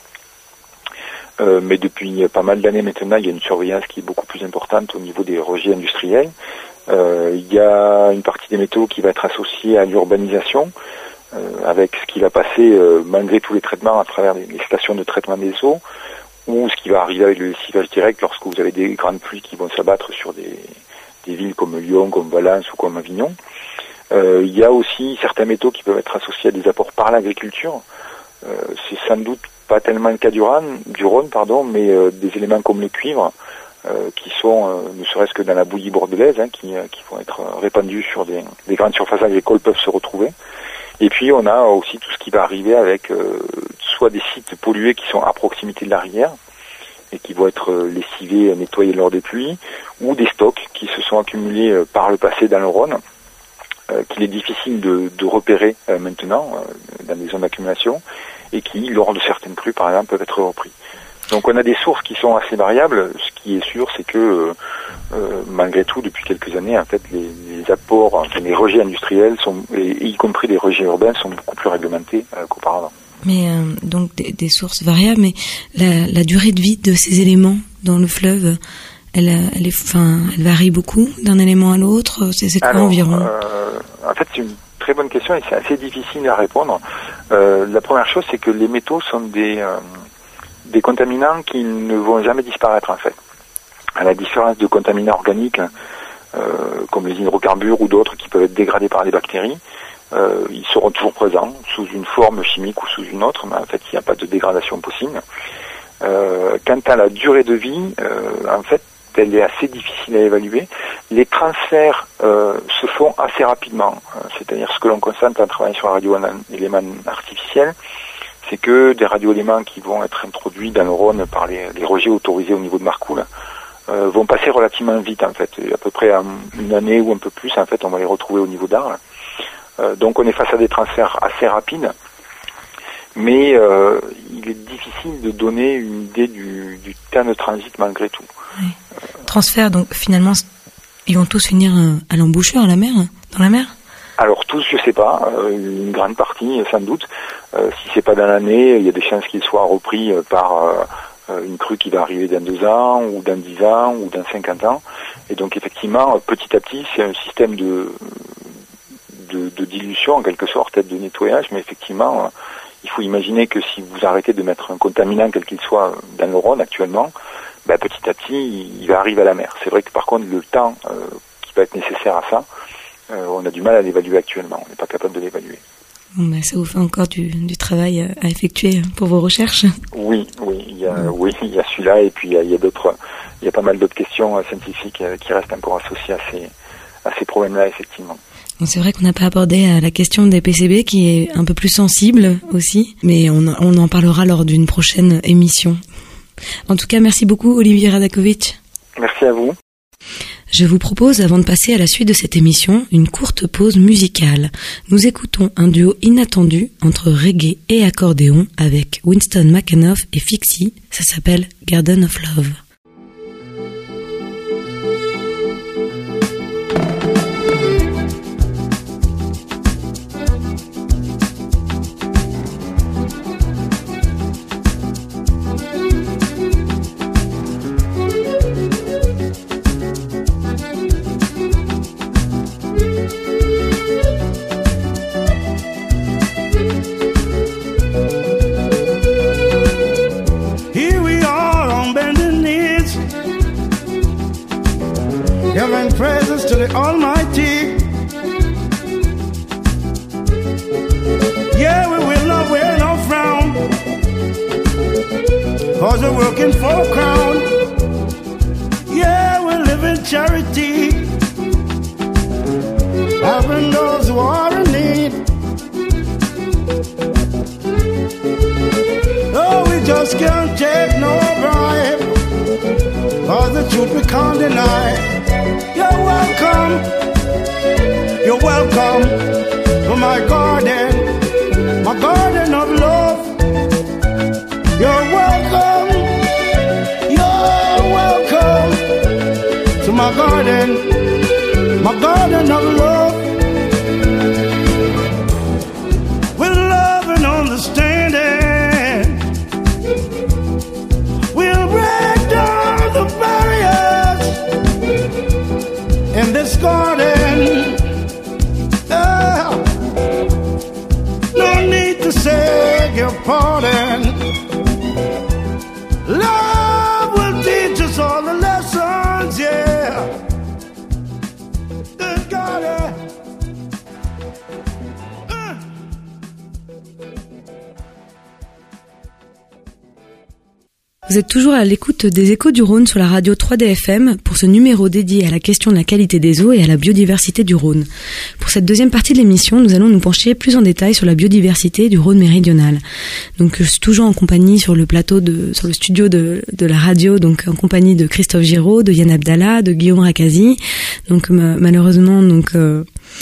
[SPEAKER 7] euh, mais depuis pas mal d'années maintenant, il y a une surveillance qui est beaucoup plus importante au niveau des rejets industriels. Euh, il y a une partie des métaux qui va être associée à l'urbanisation, euh, avec ce qui va passer euh, malgré tous les traitements à travers les, les stations de traitement des eaux, ou ce qui va arriver avec le lessivage direct lorsque vous avez des grandes pluies qui vont s'abattre sur des, des villes comme Lyon, comme Valence ou comme Avignon. Euh, il y a aussi certains métaux qui peuvent être associés à des apports par l'agriculture. Euh, c'est sans doute pas tellement le cas du Rhône, du Rhône pardon, mais euh, des éléments comme le cuivre, Euh, qui sont, euh, ne serait-ce que dans la bouillie bordelaise, hein, qui, euh, qui vont être répandus sur des, des grandes surfaces agricoles peuvent se retrouver. Et puis on a aussi tout ce qui va arriver avec euh, soit des sites pollués qui sont à proximité de la rivière et qui vont être euh, lessivés, nettoyés lors des pluies, ou des stocks qui se sont accumulés euh, par le passé dans le Rhône, euh, qu'il est difficile de, de repérer euh, maintenant euh, dans des zones d'accumulation, et qui, lors de certaines crues par exemple, peuvent être repris. Donc on a des sources qui sont assez variables. Ce qui est sûr, c'est que euh, euh, malgré tout, depuis quelques années, en fait, les, les apports, enfin, les rejets industriels, sont, et, y compris les rejets urbains, sont beaucoup plus réglementés euh, qu'auparavant.
[SPEAKER 1] Mais euh, donc des, des sources variables, mais la, la durée de vie de ces éléments dans le fleuve, elle, elle, est, enfin, elle varie beaucoup d'un élément à l'autre. C'est, c'est quoi
[SPEAKER 7] Alors,
[SPEAKER 1] environ
[SPEAKER 7] euh, En fait, c'est une très bonne question et c'est assez difficile à répondre. Euh, la première chose, c'est que les métaux sont des euh, des contaminants qui ne vont jamais disparaître en fait. À la différence de contaminants organiques euh, comme les hydrocarbures ou d'autres qui peuvent être dégradés par les bactéries, euh, ils seront toujours présents sous une forme chimique ou sous une autre, mais en fait il n'y a pas de dégradation possible. Euh, quant à la durée de vie, euh, en fait elle est assez difficile à évaluer. Les transferts euh, se font assez rapidement, c'est-à-dire ce que l'on constate en travaillant sur un radioélément artificiel, c'est que des radioéléments qui vont être introduits dans le Rhône par les, les rejets autorisés au niveau de Marcoule euh, vont passer relativement vite en fait, et à peu près en une année ou un peu plus en fait, on va les retrouver au niveau d'Arles. Euh, donc on est face à des transferts assez rapides, mais euh, il est difficile de donner une idée du, du temps de transit malgré tout.
[SPEAKER 1] Oui. Transfert, donc finalement, ils vont tous finir à l'embouchure, à la mer, dans la mer ?
[SPEAKER 7] Alors tous, je sais pas, euh, une grande partie sans doute. Euh, si c'est pas dans l'année, il y a des chances qu'ils soient repris euh, par euh, une crue qui va arriver dans deux ans, ou dans dix ans, ou dans cinquante ans. Et donc effectivement, petit à petit, c'est un système de de, de dilution en quelque sorte, de nettoyage. Mais effectivement, euh, il faut imaginer que si vous arrêtez de mettre un contaminant quel qu'il soit dans le Rhône actuellement, ben, petit à petit, il, il va arriver à la mer. C'est vrai que par contre, le temps euh, qui va être nécessaire à ça, Euh, on a du mal à l'évaluer actuellement, on n'est pas capable de l'évaluer.
[SPEAKER 1] Bon, ben, ça vous fait encore du, du travail à effectuer pour vos recherches ?
[SPEAKER 7] Oui, oui, il y a, mmh. oui, il y a celui-là et puis il y a, il y a d'autres, il y a pas mal d'autres questions euh, scientifiques euh, qui restent encore associées à ces, à ces problèmes-là, effectivement.
[SPEAKER 1] Bon, c'est vrai qu'on n'a pas abordé euh, la question des P C B qui est un peu plus sensible aussi, mais on, on en parlera lors d'une prochaine émission. En tout cas, merci beaucoup Olivier Radakovic.
[SPEAKER 7] Merci à vous.
[SPEAKER 1] Je vous propose, avant de passer à la suite de cette émission, une courte pause musicale. Nous écoutons un duo inattendu entre reggae et accordéon avec Winston McAnuff et Fixie. Ça s'appelle Garden of Love.
[SPEAKER 8] Almighty, yeah, we will not wear no frown, cause we're working for a crown. Yeah, we live in charity, helping those who are in need. Oh, we just can't take no bribe, cause the truth truth we can't deny. You're welcome, you're welcome to my garden, my garden of love. You're welcome, you're welcome to my garden, my garden of love. With love and understanding, we'll break down the barriers in this garden. Oh, no need to say your pardon. Love will teach us all the lessons, yeah. Good God, uh.
[SPEAKER 1] Vous êtes toujours à l'écoute des Échos du Rhône sur la radio trois D F M pour ce numéro dédié à la question de la qualité des eaux et à la biodiversité du Rhône. Pour cette deuxième partie de l'émission, nous allons nous pencher plus en détail sur la biodiversité du Rhône méridional. Donc, je suis toujours en compagnie sur le plateau de, sur le studio de, de la radio, donc en compagnie de Christophe Giraud, de Yann Abdallah, de Guillaume Rakazi. Donc, malheureusement, donc, euh,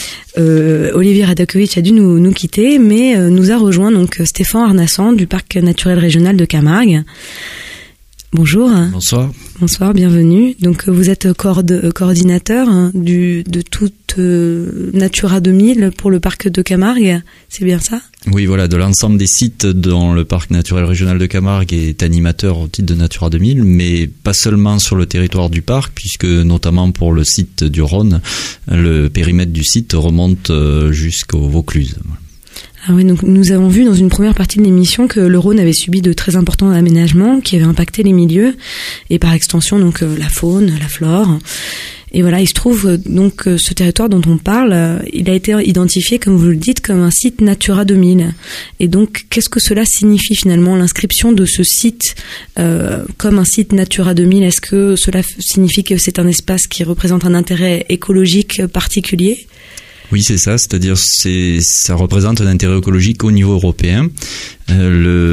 [SPEAKER 1] Euh, Olivier Radakovich a dû nous, nous quitter, mais euh, nous a rejoint donc Stéphane Arnassan du Parc naturel régional de Camargue. Bonjour.
[SPEAKER 9] Bonsoir.
[SPEAKER 1] Bonsoir, bienvenue. Donc vous êtes coord- coordinateur hein, du, de toute euh, Natura deux mille pour le parc de Camargue, c'est bien ça ?
[SPEAKER 9] Oui, voilà, de l'ensemble des sites dont le parc naturel régional de Camargue est animateur au titre de Natura deux mille, mais pas seulement sur le territoire du parc, puisque notamment pour le site du Rhône, le périmètre du site remonte jusqu'au Vaucluse.
[SPEAKER 1] Ah oui, donc nous avons vu dans une première partie de l'émission que le Rhône avait subi de très importants aménagements qui avaient impacté les milieux et par extension donc la faune, la flore. Et voilà, il se trouve donc ce territoire dont on parle, il a été identifié, comme vous le dites, comme un site Natura deux mille. Et donc, qu'est-ce que cela signifie finalement, l'inscription de ce site euh, comme un site Natura deux mille ? Est-ce que cela signifie que c'est un espace qui représente un intérêt écologique particulier ?
[SPEAKER 9] Oui, c'est ça, c'est-à-dire c'est ça représente un intérêt écologique au niveau européen. Euh,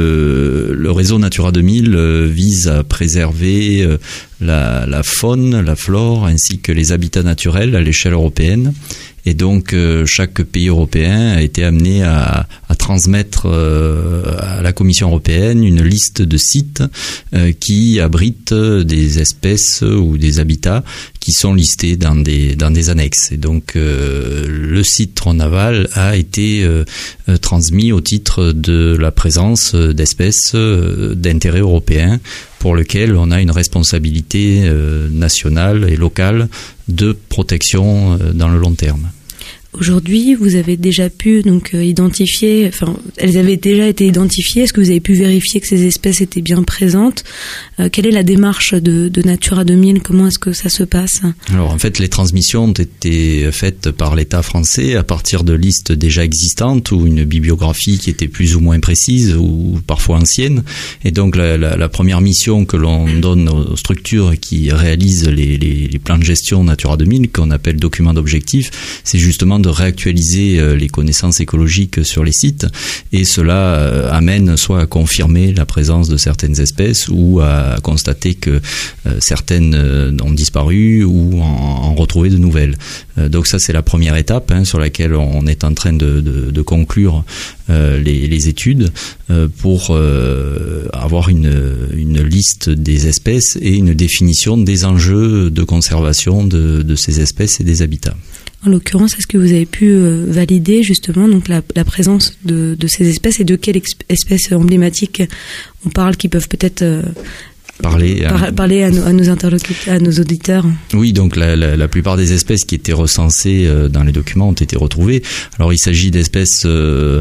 [SPEAKER 9] le, le réseau Natura deux mille euh, vise à préserver euh, la, la faune, la flore, ainsi que les habitats naturels à l'échelle européenne. Et donc, euh, chaque pays européen a été amené à, à transmettre euh, à la Commission européenne une liste de sites euh, qui abritent des espèces ou des habitats qui sont listés dans des dans des annexes. Et donc, euh, le site Rhône-Aval a été euh, transmis au titre de la présence d'espèces euh, d'intérêt européen pour lequel on a une responsabilité euh, nationale et locale de protection euh, dans le long terme.
[SPEAKER 1] Aujourd'hui, vous avez déjà pu donc euh, identifier, enfin, elles avaient déjà été identifiées. Est-ce que vous avez pu vérifier que ces espèces étaient bien présentes ? euh, Quelle est la démarche de, de Natura deux mille ? Comment est-ce que ça se passe ?
[SPEAKER 9] Alors en fait, les transmissions ont été faites par l'État français à partir de listes déjà existantes ou une bibliographie qui était plus ou moins précise ou parfois ancienne. Et donc la, la, la première mission que l'on donne aux structures qui réalisent les, les, les plans de gestion Natura deux mille, qu'on appelle documents d'objectifs, c'est justement de réactualiser les connaissances écologiques sur les sites, et cela amène soit à confirmer la présence de certaines espèces ou à constater que certaines ont disparu ou en retrouver de nouvelles. Donc ça, c'est la première étape hein, sur laquelle on est en train de, de, de conclure euh, les, les études euh, pour euh, avoir une, une liste des espèces et une définition des enjeux de conservation de, de ces espèces et des habitats.
[SPEAKER 1] En l'occurrence, est-ce que vous avez pu euh, valider justement donc la, la présence de, de ces espèces et de quelles ex- espèces emblématiques on parle qui peuvent peut-être euh,
[SPEAKER 9] parler,
[SPEAKER 1] par,
[SPEAKER 9] à,
[SPEAKER 1] parler à, nos, à nos interlocuteurs, à nos auditeurs?
[SPEAKER 9] Oui, donc la, la, la plupart des espèces qui étaient recensées euh, dans les documents ont été retrouvées. Alors il s'agit d'espèces euh,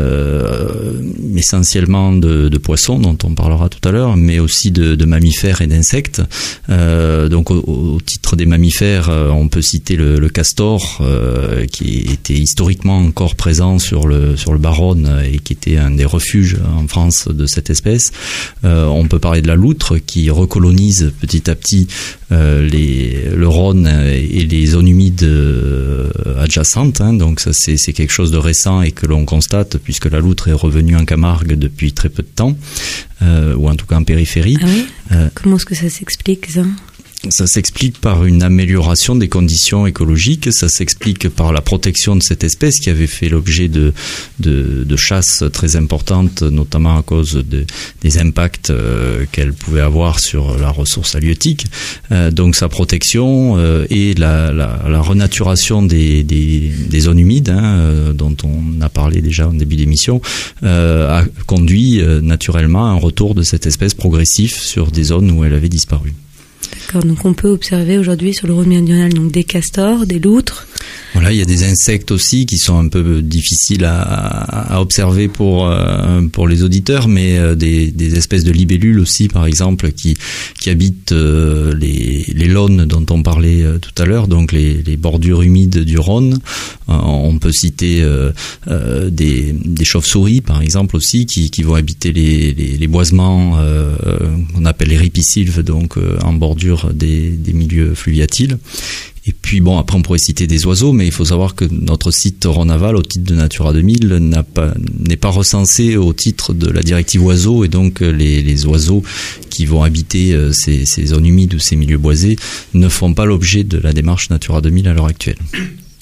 [SPEAKER 9] euh, essentiellement de, de poissons, dont on parlera tout à l'heure, mais aussi de, de mammifères et d'insectes. Euh, donc au, au titre des mammifères, euh, on peut citer le, le castor, euh, qui était historiquement encore présent sur le sur le Bas-Rhône et qui était un des refuges en France de cette espèce. Euh, on peut parler de la loutre, qui recolonise petit à petit euh, les, le Rhône et les zones humides euh, adjacentes. Hein. Donc ça, c'est, c'est quelque chose de récent et que l'on constate puisque la loutre est revenue en Camargue depuis très peu de temps, euh, ou en tout cas en périphérie.
[SPEAKER 1] Ah oui
[SPEAKER 9] euh,
[SPEAKER 1] Comment est-ce que ça s'explique ça ?
[SPEAKER 9] Ça s'explique par une amélioration des conditions écologiques, ça s'explique par la protection de cette espèce qui avait fait l'objet de, de, de chasses très importantes, notamment à cause de, des impacts euh, qu'elle pouvait avoir sur la ressource halieutique. Euh, donc sa protection euh, et la, la, la renaturation des, des, des zones humides, hein, euh, dont on a parlé déjà en début d'émission, euh, a conduit euh, naturellement à un retour de cette espèce progressif sur des zones où elle avait disparu.
[SPEAKER 1] D'accord, donc on peut observer aujourd'hui sur le Rhône méridional donc des castors, des loutres.
[SPEAKER 9] Voilà, il y a des insectes aussi qui sont un peu difficiles à, à observer pour euh, pour les auditeurs, mais euh, des, des espèces de libellules aussi, par exemple, qui qui habitent euh, les les launes dont on parlait euh, tout à l'heure, donc les les bordures humides du Rhône. Euh, on peut citer euh, euh, des des chauves-souris, par exemple aussi, qui qui vont habiter les les, les boisements euh, qu'on appelle les ripisylves, donc euh, en bordure des des milieux fluviatiles. Et puis bon, après on pourrait citer des oiseaux, mais il faut savoir que notre site Rhône-Aval, au titre de Natura deux mille, n'a pas, n'est pas recensé au titre de la directive oiseaux, et donc les, les oiseaux qui vont habiter ces, ces zones humides ou ces milieux boisés ne font pas l'objet de la démarche Natura deux mille à l'heure actuelle.
[SPEAKER 1] Pourquoi ?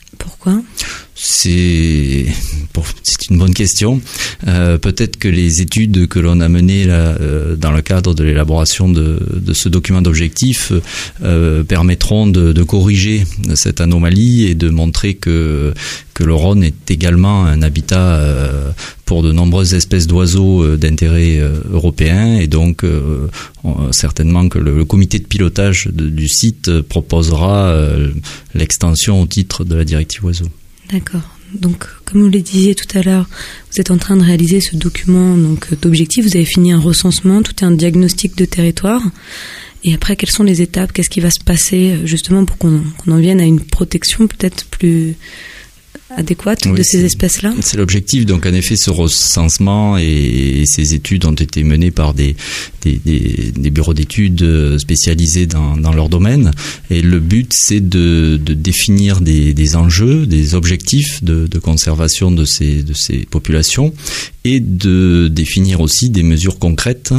[SPEAKER 9] C'est, c'est une bonne question. Euh, peut-être que les études que l'on a menées là, euh, dans le cadre de l'élaboration de, de ce document d'objectif euh, permettront de, de corriger cette anomalie et de montrer que que le Rhône est également un habitat euh, pour de nombreuses espèces d'oiseaux euh, d'intérêt euh, européen, et donc euh, on, certainement que le, le comité de pilotage de, du site proposera euh, l'extension au titre de la directive oiseaux.
[SPEAKER 1] D'accord. Donc, comme vous le disiez tout à l'heure, vous êtes en train de réaliser ce document donc d'objectifs. Vous avez fini un recensement, tout est un diagnostic de territoire. Et après, quelles sont les étapes ? Qu'est-ce qui va se passer justement pour qu'on, qu'on en vienne à une protection peut-être plus adéquate oui, de ces espèces-là ?
[SPEAKER 9] C'est l'objectif. Donc, en effet, ce recensement et ces études ont été menées par des, des, des, des bureaux d'études spécialisés dans, dans leur domaine. Et le but, c'est de, de définir des, des enjeux, des objectifs de, de conservation de ces, de ces populations, et de définir aussi des mesures concrètes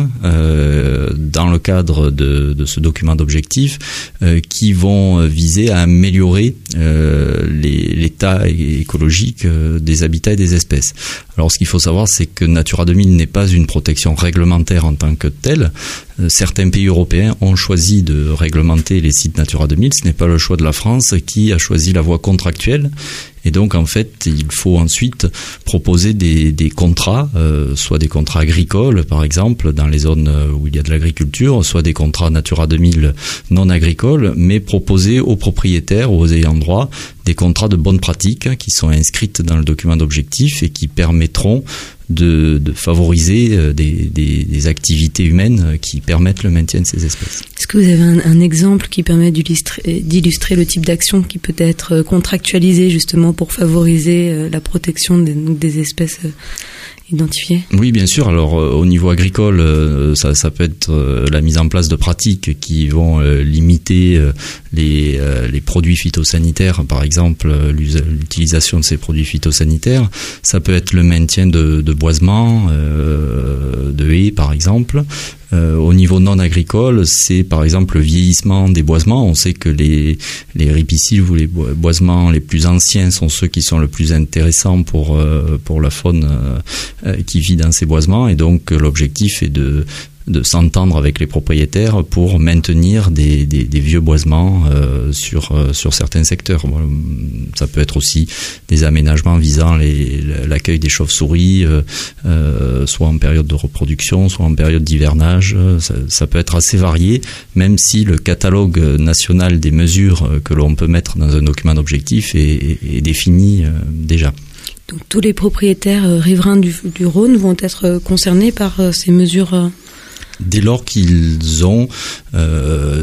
[SPEAKER 9] euh, dans le cadre de, de ce document d'objectifs euh, qui vont viser à améliorer euh, les, l'état écologique euh, des habitats et des espèces. Alors ce qu'il faut savoir, c'est que Natura deux mille n'est pas une protection réglementaire en tant que telle. Euh, certains pays européens ont choisi de réglementer les sites Natura deux mille. Ce n'est pas le choix de la France qui a choisi la voie contractuelle. Et donc, en fait, il faut ensuite proposer des, des contrats, euh, soit des contrats agricoles, par exemple, dans les zones où il y a de l'agriculture, soit des contrats Natura deux mille non agricoles, mais proposer aux propriétaires ou aux ayants droit des contrats de bonne pratique qui sont inscrites dans le document d'objectif et qui permettront de, de favoriser des, des, des activités humaines qui permettent le maintien de ces espèces.
[SPEAKER 1] Est-ce que vous avez un, un exemple qui permet d'illustrer, d'illustrer le type d'action qui peut être contractualisé justement pour favoriser la protection des, des espèces identifiées ?
[SPEAKER 9] Oui, bien sûr. Alors, euh, au niveau agricole, euh, ça, ça peut être euh, la mise en place de pratiques qui vont euh, limiter euh, les, euh, les produits phytosanitaires, par exemple, euh, l'utilisation de ces produits phytosanitaires. Ça peut être le maintien de, de boisements, euh, de haies, par exemple. Euh, au niveau non agricole, c'est par exemple le vieillissement des boisements. On sait que les, les ripisylves ou les boisements les plus anciens sont ceux qui sont le plus intéressants pour, euh, pour la faune euh, qui vit dans ces boisements, et donc l'objectif est de de s'entendre avec les propriétaires pour maintenir des, des, des vieux boisements euh, sur, euh, sur certains secteurs. Ça peut être aussi des aménagements visant les, l'accueil des chauves-souris, euh, euh, soit en période de reproduction, soit en période d'hivernage. Ça, ça peut être assez varié, même si le catalogue national des mesures que l'on peut mettre dans un document d'objectif est, est, est défini euh, déjà.
[SPEAKER 1] Donc tous les propriétaires euh, riverains du, du Rhône vont être concernés par euh, ces mesures euh...
[SPEAKER 9] Dès lors qu'ils ont, euh,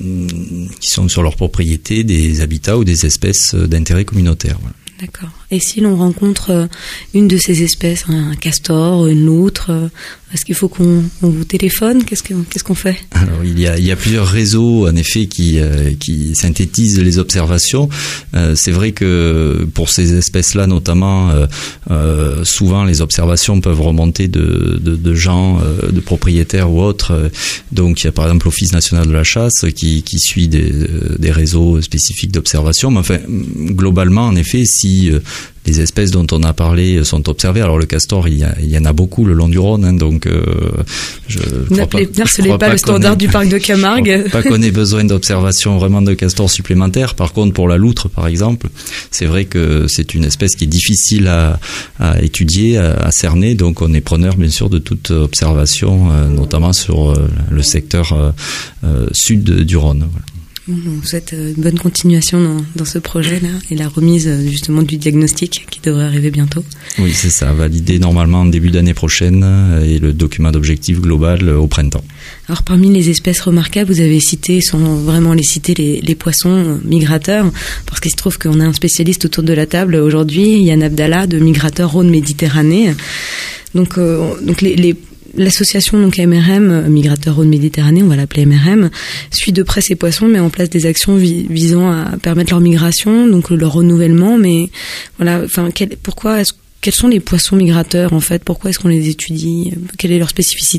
[SPEAKER 9] qui sont sur leur propriété des habitats ou des espèces d'intérêt communautaire. Voilà.
[SPEAKER 1] D'accord. Et si l'on rencontre une de ces espèces, un castor, une loutre, Est-ce qu'il faut qu'on on vous téléphone ? Qu'est-ce que, qu'est-ce qu'on fait ?
[SPEAKER 9] Alors, il y a, il y a plusieurs réseaux, en effet, qui, euh, qui synthétisent les observations. Euh, c'est vrai que pour ces espèces-là, notamment, euh, euh, souvent les observations peuvent remonter de, de, de gens, euh, de propriétaires ou autres. Donc, il y a par exemple l'Office national de la chasse qui, qui suit des, des réseaux spécifiques d'observation. Mais enfin, globalement, en effet, si euh, les espèces dont on a parlé sont observées. Alors le castor, il y, a, il y en a beaucoup le long du Rhône, hein, donc euh, je crois pas,
[SPEAKER 1] ce n'est pas, pas le standard du parc de Camargue.
[SPEAKER 9] Je crois pas qu'on ait besoin d'observation vraiment de castor supplémentaires. Par contre, pour la loutre, par exemple, c'est vrai que c'est une espèce qui est difficile à, à étudier, à, à cerner, donc on est preneur bien sûr de toute observation, euh, notamment sur euh, le secteur euh, euh, sud du Rhône. Voilà.
[SPEAKER 1] On vous souhaite une bonne continuation dans, dans ce projet-là et la remise justement du diagnostic qui devrait arriver bientôt.
[SPEAKER 9] Oui, c'est ça, validé normalement en début d'année prochaine et le document d'objectif global au printemps.
[SPEAKER 1] Alors parmi les espèces remarquables, vous avez cité, sans vraiment les citer, les, les poissons migrateurs, parce qu'il se trouve qu'on a un spécialiste autour de la table aujourd'hui, Yann Abdallah de Migrateurs Rhône-Méditerranée. Donc, euh, donc les, les L'association donc M R M, Migrateurs Rhône-Méditerranée, on va l'appeler M R M, suit de près ces poissons, met en place des actions vi- visant à permettre leur migration, donc leur renouvellement. Mais voilà, enfin, quel, pourquoi est-ce, quels sont les poissons migrateurs en fait ? Pourquoi est-ce qu'on les étudie ? Quelle est leur spécificité ?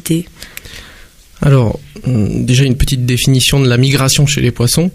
[SPEAKER 4] Alors, déjà une petite définition de la migration chez les poissons.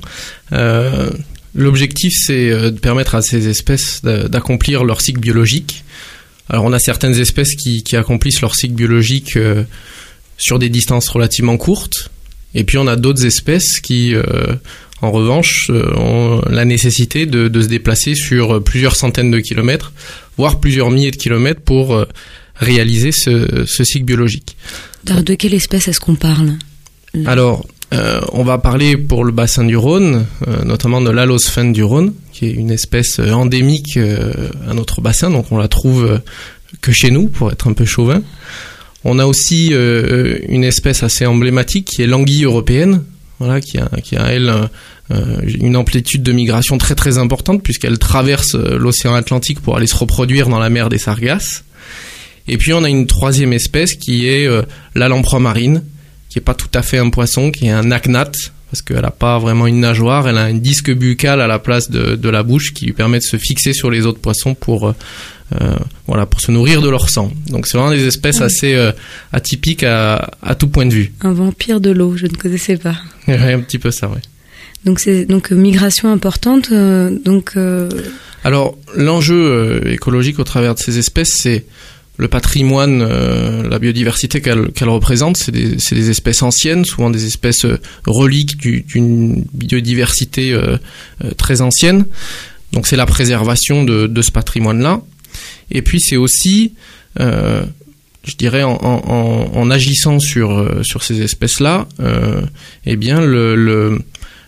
[SPEAKER 4] Euh, l'objectif, c'est de permettre à ces espèces d'accomplir leur cycle biologique. Alors on a certaines espèces qui, qui accomplissent leur cycle biologique euh, sur des distances relativement courtes, et puis on a d'autres espèces qui, euh, en revanche, euh, ont la nécessité de, de se déplacer sur plusieurs centaines de kilomètres, voire plusieurs milliers de kilomètres pour euh, réaliser ce, ce cycle biologique.
[SPEAKER 1] Alors de quelle espèce est-ce qu'on parle ?
[SPEAKER 4] Alors, euh, on va parler pour le bassin du Rhône, euh, notamment de l'Alosphène du Rhône, qui est une espèce endémique euh, à notre bassin, donc on la trouve euh, que chez nous, pour être un peu chauvin. On a aussi euh, une espèce assez emblématique qui est l'anguille européenne, voilà, qui a, qui a elle euh, une amplitude de migration très très importante puisqu'elle traverse l'océan Atlantique pour aller se reproduire dans la mer des Sargasses. Et puis on a une troisième espèce qui est euh, la lamproie marine, qui est pas tout à fait un poisson, qui est un agnathe, parce qu'elle a pas vraiment une nageoire, elle a un disque buccal à la place de, de la bouche qui lui permet de se fixer sur les autres poissons pour, euh, voilà, pour se nourrir de leur sang. Donc c'est vraiment des espèces assez euh, atypiques à, à tout point de vue.
[SPEAKER 1] Un vampire de l'eau, je ne connaissais pas.
[SPEAKER 4] Un petit peu ça, oui.
[SPEAKER 1] Donc c'est donc migration importante, euh, donc. Euh...
[SPEAKER 4] Alors l'enjeu euh, écologique au travers de ces espèces, c'est le patrimoine, euh, la biodiversité qu'elle, qu'elle représente. C'est des, c'est des espèces anciennes, souvent des espèces euh, reliques du, d'une biodiversité euh, euh, très ancienne. Donc c'est la préservation de, de ce patrimoine-là. Et puis c'est aussi, euh, je dirais, en, en, en agissant sur, euh, sur ces espèces-là, euh, eh bien le, le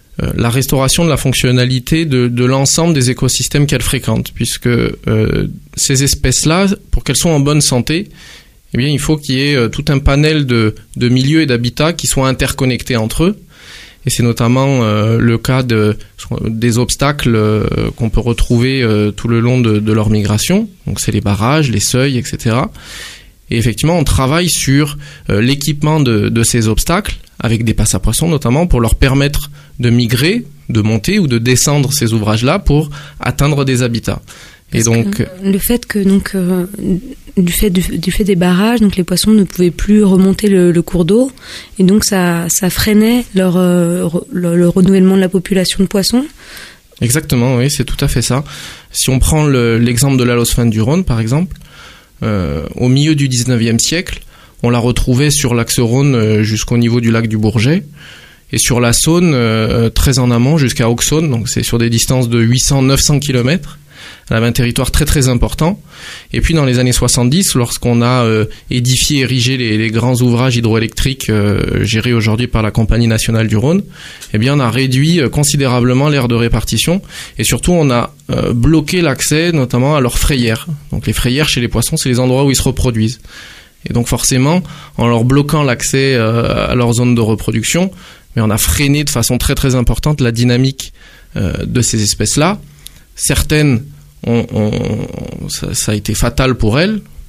[SPEAKER 4] la restauration de la fonctionnalité de, de l'ensemble des écosystèmes qu'elles fréquentent, puisque euh, ces espèces-là, pour qu'elles soient en bonne santé, eh bien, il faut qu'il y ait euh, tout un panel de, de milieux et d'habitats qui soient interconnectés entre eux. Et c'est notamment euh, le cas de, des obstacles euh, qu'on peut retrouver euh, tout le long de, de leur migration. Donc c'est les barrages, les seuils, et cetera. Et effectivement, on travaille sur euh, l'équipement de, de ces obstacles, avec des passes à poissons notamment, pour leur permettre de migrer, de monter ou de descendre ces ouvrages-là pour atteindre des habitats. Et
[SPEAKER 1] Parce
[SPEAKER 4] donc
[SPEAKER 1] le fait que donc euh, du fait du, du fait des barrages, donc les poissons ne pouvaient plus remonter le, le cours d'eau, et donc ça ça freinait leur euh, le, le renouvellement de la population de poissons.
[SPEAKER 4] Exactement, oui, c'est tout à fait ça. Si on prend le, l'exemple de l'Alosphène du Rhône, par exemple, euh, au milieu du dix-neuvième siècle, on la retrouvait sur l'axe Rhône jusqu'au niveau du lac du Bourget, et sur la Saône, euh, très en amont, jusqu'à Auxonne, donc c'est sur des distances de huit cents à neuf cents kilomètres. Elle avait un territoire très très important. Et puis dans les années soixante-dix, lorsqu'on a euh, édifié, érigé les, les grands ouvrages hydroélectriques euh, gérés aujourd'hui par la Compagnie nationale du Rhône, eh bien on a réduit euh, considérablement l'aire de répartition, et surtout on a euh, bloqué l'accès notamment à leurs frayères. Donc les frayères chez les poissons, c'est les endroits où ils se reproduisent. Et donc forcément, en leur bloquant l'accès euh, à leur zone de reproduction, mais on a freiné de façon très très importante la dynamique euh, de ces espèces-là. Certaines, ont, ont, ça, ça a été fatal pour elles,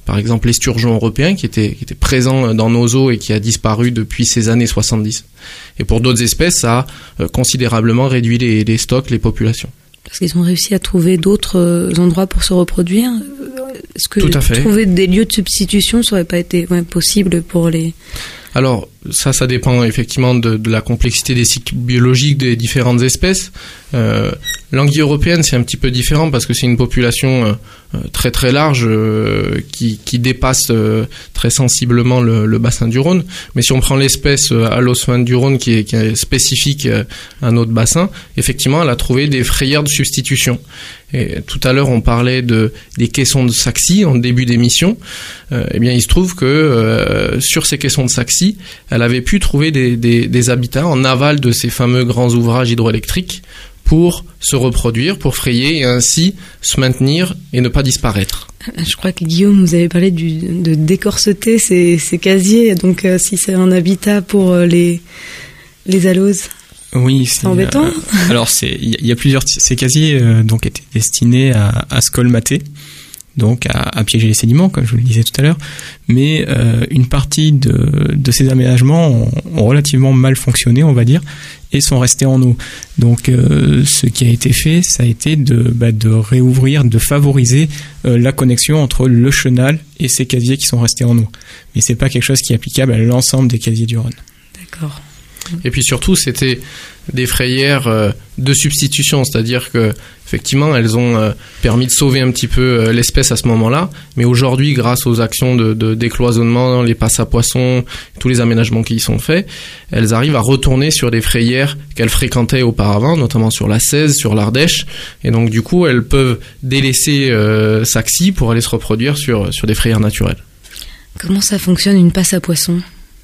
[SPEAKER 4] par exemple l'esturgeon européen qui était, qui était présent dans nos eaux et qui a disparu depuis ces années soixante-dix. Et pour d'autres espèces, ça a euh, considérablement réduit les, les stocks, les populations.
[SPEAKER 1] Parce qu'ils ont réussi à trouver d'autres euh, endroits pour se reproduire. Est-ce que
[SPEAKER 4] Tout à fait.
[SPEAKER 1] Trouver des lieux de substitution, ça aurait pas été ouais, possible pour les...
[SPEAKER 4] Alors ça, ça dépend effectivement de, de la complexité des cycles biologiques des différentes espèces. Euh, l'anguille européenne, c'est un petit peu différent parce que c'est une population euh, très très large euh, qui, qui dépasse euh, très sensiblement le, le bassin du Rhône. Mais si on prend l'espèce euh, Allosman du Rhône qui est, qui est spécifique euh, à notre bassin, effectivement, elle a trouvé des frayères de substitution. Et tout à l'heure, on parlait de des caissons de Saxy en début d'émission. Euh, eh bien, il se trouve que euh, sur ces caissons de Saxy, elle avait pu trouver des, des, des habitats en aval de ces fameux grands ouvrages hydroélectriques pour se reproduire, pour frayer et ainsi se maintenir et ne pas disparaître.
[SPEAKER 1] Je crois que Guillaume, vous avez parlé du, de décorseter ces, ces casiers. Donc, euh, si c'est un habitat pour euh, les les aloses.
[SPEAKER 3] Oui, c'est,
[SPEAKER 1] c'est embêtant.
[SPEAKER 3] Euh, alors, c'est il y, y a plusieurs. Ces casiers euh, donc étaient destinés à, à se colmater, donc à, à piéger les sédiments, comme je vous le disais tout à l'heure. Mais euh, une partie de, de ces aménagements ont, ont relativement mal fonctionné, on va dire, et sont restés en eau. Donc, euh, ce qui a été fait, ça a été de, bah, de réouvrir, de favoriser euh, la connexion entre le chenal et ces casiers qui sont restés en eau. Mais c'est pas quelque chose qui est applicable à l'ensemble des casiers du Rhône.
[SPEAKER 1] D'accord.
[SPEAKER 4] Et puis surtout, c'était des frayères euh, de substitution, c'est-à-dire que effectivement, elles ont euh, permis de sauver un petit peu euh, l'espèce à ce moment-là. Mais aujourd'hui, grâce aux actions de, de décloisonnement, les passes à poissons, tous les aménagements qui y sont faits, elles arrivent à retourner sur des frayères qu'elles fréquentaient auparavant, notamment sur la Cèze, sur l'Ardèche. Et donc, du coup, elles peuvent délaisser euh, Saxy pour aller se reproduire sur sur des frayères naturelles.
[SPEAKER 1] Comment ça fonctionne une passe à poissons ?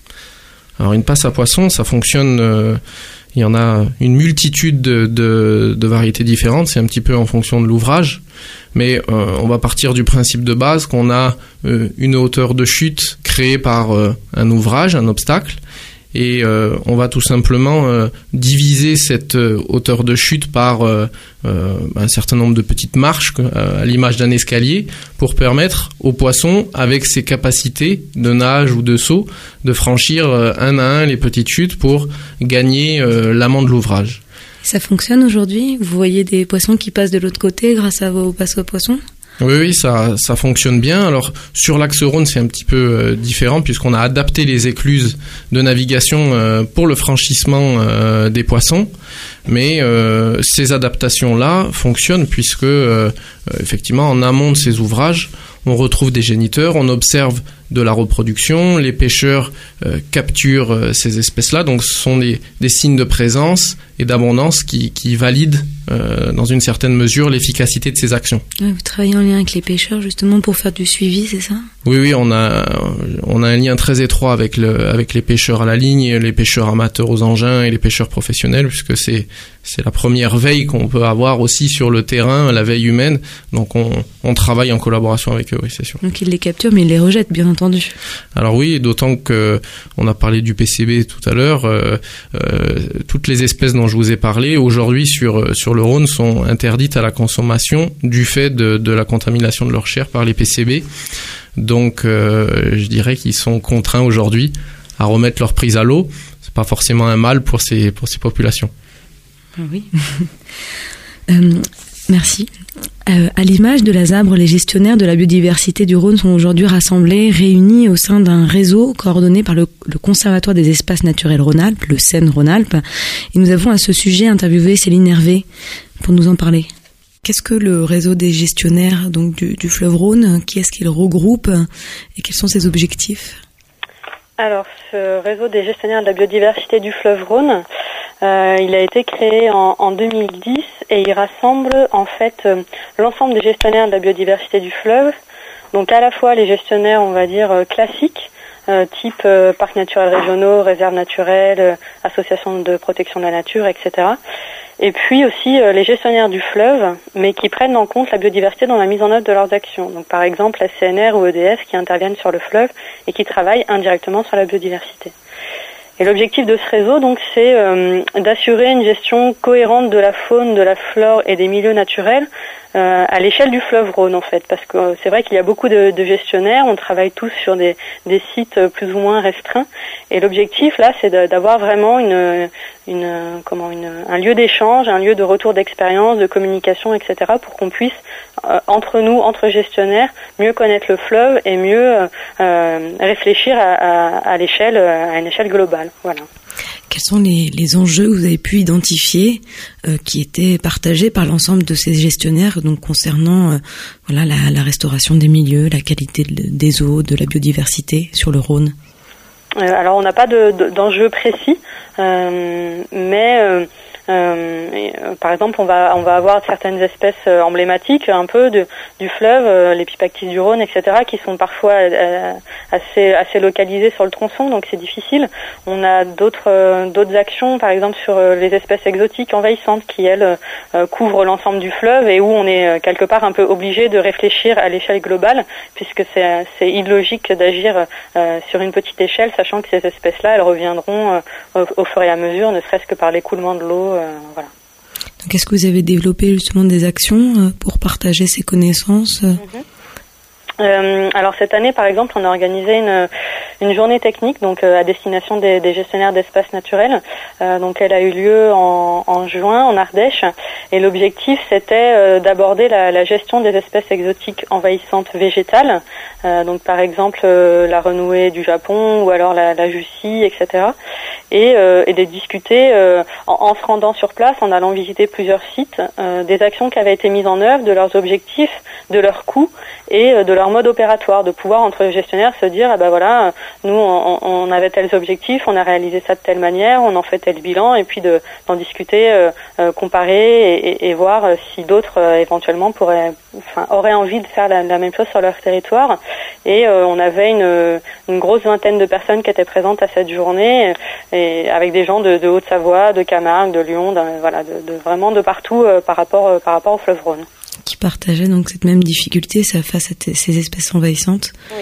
[SPEAKER 4] Alors une passe à poissons, ça fonctionne, euh, il y en a une multitude de, de, de variétés différentes, c'est un petit peu en fonction de l'ouvrage, mais euh, on va partir du principe de base qu'on a euh, une hauteur de chute créée par euh, un ouvrage, un obstacle, et euh, on va tout simplement euh, diviser cette euh, hauteur de chute par euh, euh, un certain nombre de petites marches euh, à l'image d'un escalier pour permettre aux poissons, avec ses capacités de nage ou de saut, de franchir euh, un à un les petites chutes pour gagner euh, l'amont de l'ouvrage.
[SPEAKER 1] Ça fonctionne aujourd'hui ? Vous voyez des poissons qui passent de l'autre côté grâce à vos passes à poissons ?
[SPEAKER 4] Oui, oui, ça, ça fonctionne bien. Alors, sur l'axe Rhône, c'est un petit peu euh, différent puisqu'on a adapté les écluses de navigation euh, pour le franchissement euh, des poissons. Mais euh, ces adaptations-là fonctionnent puisque, euh, effectivement, en amont de ces ouvrages, on retrouve des géniteurs, on observe de la reproduction, les pêcheurs euh, capturent euh, ces espèces-là, donc ce sont des, des signes de présence et d'abondance qui, qui valident euh, dans une certaine mesure l'efficacité de ces actions.
[SPEAKER 1] Vous travaillez en lien avec les pêcheurs justement pour faire du suivi, c'est ça ?
[SPEAKER 4] Oui, oui, on a on a un lien très étroit avec le avec les pêcheurs à la ligne, les pêcheurs amateurs aux engins et les pêcheurs professionnels, puisque c'est c'est la première veille qu'on peut avoir aussi sur le terrain, la veille humaine. Donc on on travaille en collaboration avec eux, oui, c'est sûr.
[SPEAKER 1] Donc ils les capturent, mais ils les rejettent, bien entendu.
[SPEAKER 4] Alors oui, d'autant que on a parlé du P C B tout à l'heure. Euh, euh, toutes les espèces dont je vous ai parlé aujourd'hui sur sur le Rhône sont interdites à la consommation du fait de de la contamination de leur chair par les P C B. Donc, euh, je dirais qu'ils sont contraints aujourd'hui à remettre leur prise à l'eau. C'est pas forcément un mal pour ces pour ces populations.
[SPEAKER 1] Ah oui. euh, merci. Euh, à l'image de la ZABRE, les gestionnaires de la biodiversité du Rhône sont aujourd'hui rassemblés, réunis au sein d'un réseau coordonné par le, le Conservatoire des espaces naturels Rhône-Alpes, le C E N Rhône-Alpes. Et nous avons à ce sujet interviewé Céline Hervé pour nous en parler. Qu'est-ce que le réseau des gestionnaires donc du, du fleuve Rhône, qui est-ce qu'il regroupe et quels sont ses objectifs ?
[SPEAKER 10] Alors, ce réseau des gestionnaires de la biodiversité du fleuve Rhône, euh, il a été créé en, en deux mille dix et il rassemble en fait euh, l'ensemble des gestionnaires de la biodiversité du fleuve, donc à la fois les gestionnaires, on va dire, euh, classiques, euh, type euh, parcs naturels régionaux, réserves naturelles, euh, associations de protection de la nature, et cetera. Et puis aussi euh, les gestionnaires du fleuve, mais qui prennent en compte la biodiversité dans la mise en œuvre de leurs actions. Donc par exemple la C N R ou E D F qui interviennent sur le fleuve et qui travaillent indirectement sur la biodiversité. Et l'objectif de ce réseau, donc, c'est euh, d'assurer une gestion cohérente de la faune, de la flore et des milieux naturels euh, à l'échelle du fleuve Rhône, en fait. Parce que c'est vrai qu'il y a beaucoup de, de gestionnaires, on travaille tous sur des, des sites plus ou moins restreints. Et l'objectif, là, c'est de, d'avoir vraiment une, une, comment, une, un lieu d'échange, un lieu de retour d'expérience, de communication, et cetera, pour qu'on puisse, euh, entre nous, entre gestionnaires, mieux connaître le fleuve et mieux euh, réfléchir à, à, à l'échelle, à une échelle globale. Voilà.
[SPEAKER 1] Quels sont les, les enjeux que vous avez pu identifier euh, qui étaient partagés par l'ensemble de ces gestionnaires, donc concernant euh, voilà la, la restauration des milieux, la qualité de, des eaux, de la biodiversité sur le Rhône?
[SPEAKER 10] euh, Alors on n'a pas de, de, d'enjeux précis, euh, mais euh, Euh, et, euh, par exemple, on va on va avoir certaines espèces euh, emblématiques un peu de, du fleuve, euh, les Pipactis du Rhône, et cetera, qui sont parfois euh, assez assez localisées sur le tronçon, donc c'est difficile. On a d'autres euh, d'autres actions, par exemple sur euh, les espèces exotiques envahissantes qui elles euh, couvrent l'ensemble du fleuve et où on est euh, quelque part un peu obligé de réfléchir à l'échelle globale, puisque c'est c'est illogique d'agir euh, sur une petite échelle, sachant que ces espèces-là, elles reviendront euh, au, au fur et à mesure, ne serait-ce que par l'écoulement de l'eau. Euh, voilà.
[SPEAKER 1] Donc, est-ce que vous avez développé justement des actions euh, pour partager ces connaissances?
[SPEAKER 10] Mm-hmm. Euh, alors cette année, par exemple, on a organisé une, une journée technique donc euh, à destination des, des gestionnaires d'espaces naturels. Euh, donc elle a eu lieu en, en juin en Ardèche et l'objectif c'était euh, d'aborder la, la gestion des espèces exotiques envahissantes végétales. Euh, donc par exemple euh, la renouée du Japon ou alors la, la Jussie, et cetera. Et, euh, et de discuter euh, en, en se rendant sur place, en allant visiter plusieurs sites, euh, des actions qui avaient été mises en œuvre, de leurs objectifs, de leurs coûts et euh, de leur mode opératoire, de pouvoir entre les gestionnaires se dire ah ben voilà, nous on, on avait tels objectifs, on a réalisé ça de telle manière, on en fait tel bilan, et puis de d'en discuter, euh, euh, comparer et, et, et voir euh, si d'autres euh, éventuellement pourraient, enfin auraient envie de faire la, la même chose sur leur territoire. Et euh, on avait une, une grosse vingtaine de personnes qui étaient présentes à cette journée, et avec des gens de, de Haute-Savoie, de Camargue, de Lyon, de, voilà, de, de vraiment de partout euh, par rapport euh, par rapport au fleuve Rhône.
[SPEAKER 1] Qui partageaient donc cette même difficulté face à ces espèces envahissantes.
[SPEAKER 10] Oui.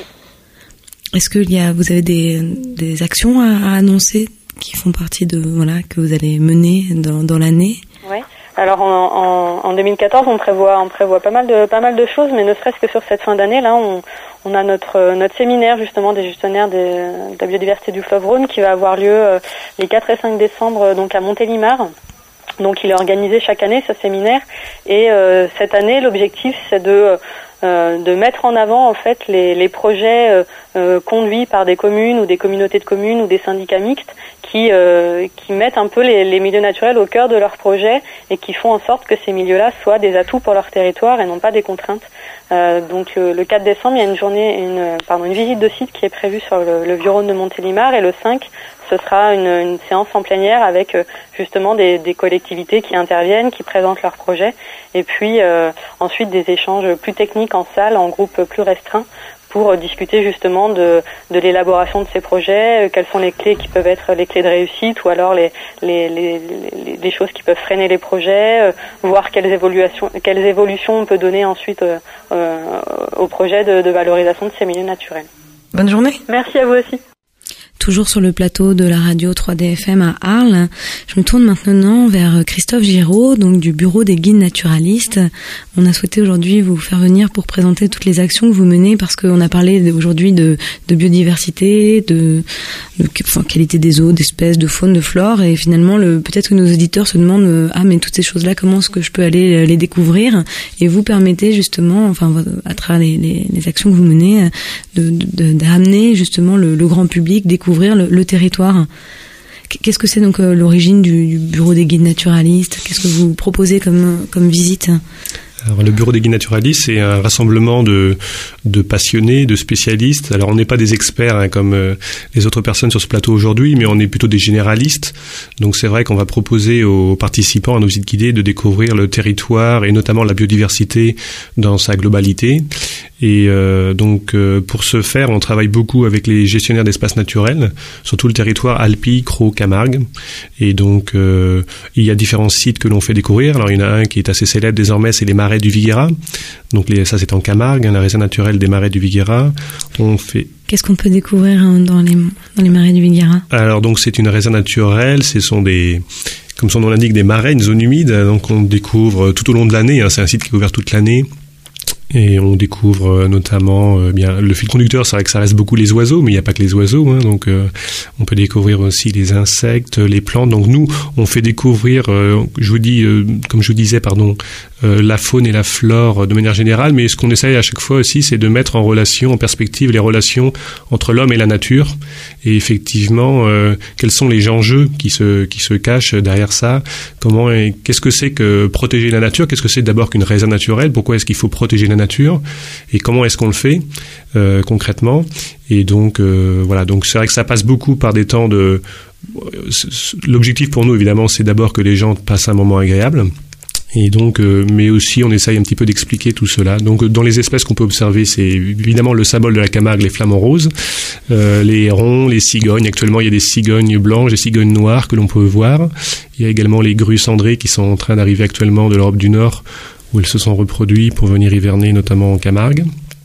[SPEAKER 1] Est-ce que il y a, vous avez des, des actions à, à annoncer qui font partie de voilà que vous allez mener dans, dans l'année?
[SPEAKER 10] Oui. Alors en, en, en deux mille quatorze, on prévoit on prévoit pas mal de pas mal de choses, mais ne serait-ce que sur cette fin d'année là, on on a notre notre séminaire justement des gestionnaires des, de la biodiversité du fleuve Rhône qui va avoir lieu euh, les quatre et cinq décembre donc à Montélimar. Donc il est organisé chaque année ce séminaire et euh, cette année l'objectif c'est de euh, de mettre en avant en fait les les projets euh, euh, conduits par des communes ou des communautés de communes ou des syndicats mixtes qui euh, qui mettent un peu les, les milieux naturels au cœur de leurs projets et qui font en sorte que ces milieux-là soient des atouts pour leur territoire et non pas des contraintes. Euh, donc le, le quatre décembre, il y a une journée, une pardon, une visite de site qui est prévue sur le, le Vieux-Rhône de Montélimar, et le cinq, ce sera une, une séance en plénière avec euh, justement des, des collectivités qui interviennent, qui présentent leurs projets, et puis euh, ensuite des échanges plus techniques en salle, en groupe plus restreint, pour discuter justement de, de l'élaboration de ces projets, euh, quelles sont les clés qui peuvent être les clés de réussite, ou alors les, les, les, les, les choses qui peuvent freiner les projets, euh, voir quelles évolutions, quelles évolutions on peut donner ensuite euh, euh, au projet de, de valorisation de ces milieux naturels.
[SPEAKER 1] Bonne journée.
[SPEAKER 10] Merci à vous aussi.
[SPEAKER 1] Toujours sur le plateau de la radio trois D F M à Arles. Je me tourne maintenant vers Christophe Giraud, donc du bureau des guides naturalistes. On a souhaité aujourd'hui vous faire venir pour présenter toutes les actions que vous menez, parce qu'on a parlé aujourd'hui de, de biodiversité, de, de enfin, qualité des eaux, d'espèces, de faune, de flore, et finalement le, peut-être que nos auditeurs se demandent ah mais toutes ces choses-là, comment est-ce que je peux aller les découvrir? Et vous permettez justement, enfin à travers les, les, les actions que vous menez, de, de, d'amener justement le, le grand public découvrir Le, le territoire. Qu'est-ce que c'est donc euh, l'origine du, du bureau des guides naturalistes? Qu'est-ce que vous proposez comme, comme visite?
[SPEAKER 2] Alors, le bureau des guides naturalistes, c'est un rassemblement de, de passionnés, de spécialistes. Alors, on n'est pas des experts hein, comme euh, les autres personnes sur ce plateau aujourd'hui, mais on est plutôt des généralistes. Donc, c'est vrai qu'on va proposer aux participants, à nos visites guidées, de découvrir le territoire et notamment la biodiversité dans sa globalité. Et euh, donc, euh, pour ce faire, on travaille beaucoup avec les gestionnaires d'espaces naturels, surtout le territoire Alpi, Crau, Camargue. Et donc, euh, il y a différents sites que l'on fait découvrir. Alors, il y en a un qui est assez célèbre désormais, c'est les marais marais du Viguera. Donc les, ça c'est en Camargue, hein, la réserve naturelle des marais du Viguera. On fait...
[SPEAKER 1] Qu'est-ce qu'on peut découvrir hein, dans les dans les marais du Viguera? Alors
[SPEAKER 2] donc c'est une réserve naturelle, ce sont des, comme son nom l'indique, des marais, une zone humide. Donc on découvre tout au long de l'année, hein, c'est un site qui est ouvert toute l'année. Et on découvre euh, notamment euh, bien le fil conducteur, c'est vrai que ça reste beaucoup les oiseaux, mais il n'y a pas que les oiseaux, hein, donc euh, on peut découvrir aussi les insectes, les plantes. Donc nous, on fait découvrir, euh, je vous dis, euh, comme je vous disais, pardon, euh, la faune et la flore de manière générale, mais ce qu'on essaye à chaque fois aussi, c'est de mettre en relation, en perspective, les relations entre l'homme et la nature. Et effectivement, euh, quels sont les enjeux qui se qui se cachent derrière ça? Comment et qu'est-ce que c'est que protéger la nature? Qu'est-ce que c'est d'abord qu'une réserve naturelle? Pourquoi est-ce qu'il faut protéger la nature et comment est-ce qu'on le fait euh, concrètement? Et donc euh, voilà, donc c'est vrai que ça passe beaucoup par des temps de. L'objectif pour nous évidemment, c'est d'abord que les gens passent un moment agréable. Et donc, euh, mais aussi, on essaye un petit peu d'expliquer tout cela. Donc, dans les espèces qu'on peut observer, c'est évidemment le symbole de la Camargue, les flamants roses, euh, les hérons, les cigognes. Actuellement, il y a des cigognes blanches, des cigognes noires que l'on peut voir. Il y a également les grues cendrées qui sont en train d'arriver actuellement de l'Europe du Nord, où elles se sont reproduites pour venir hiverner, notamment en Camargue.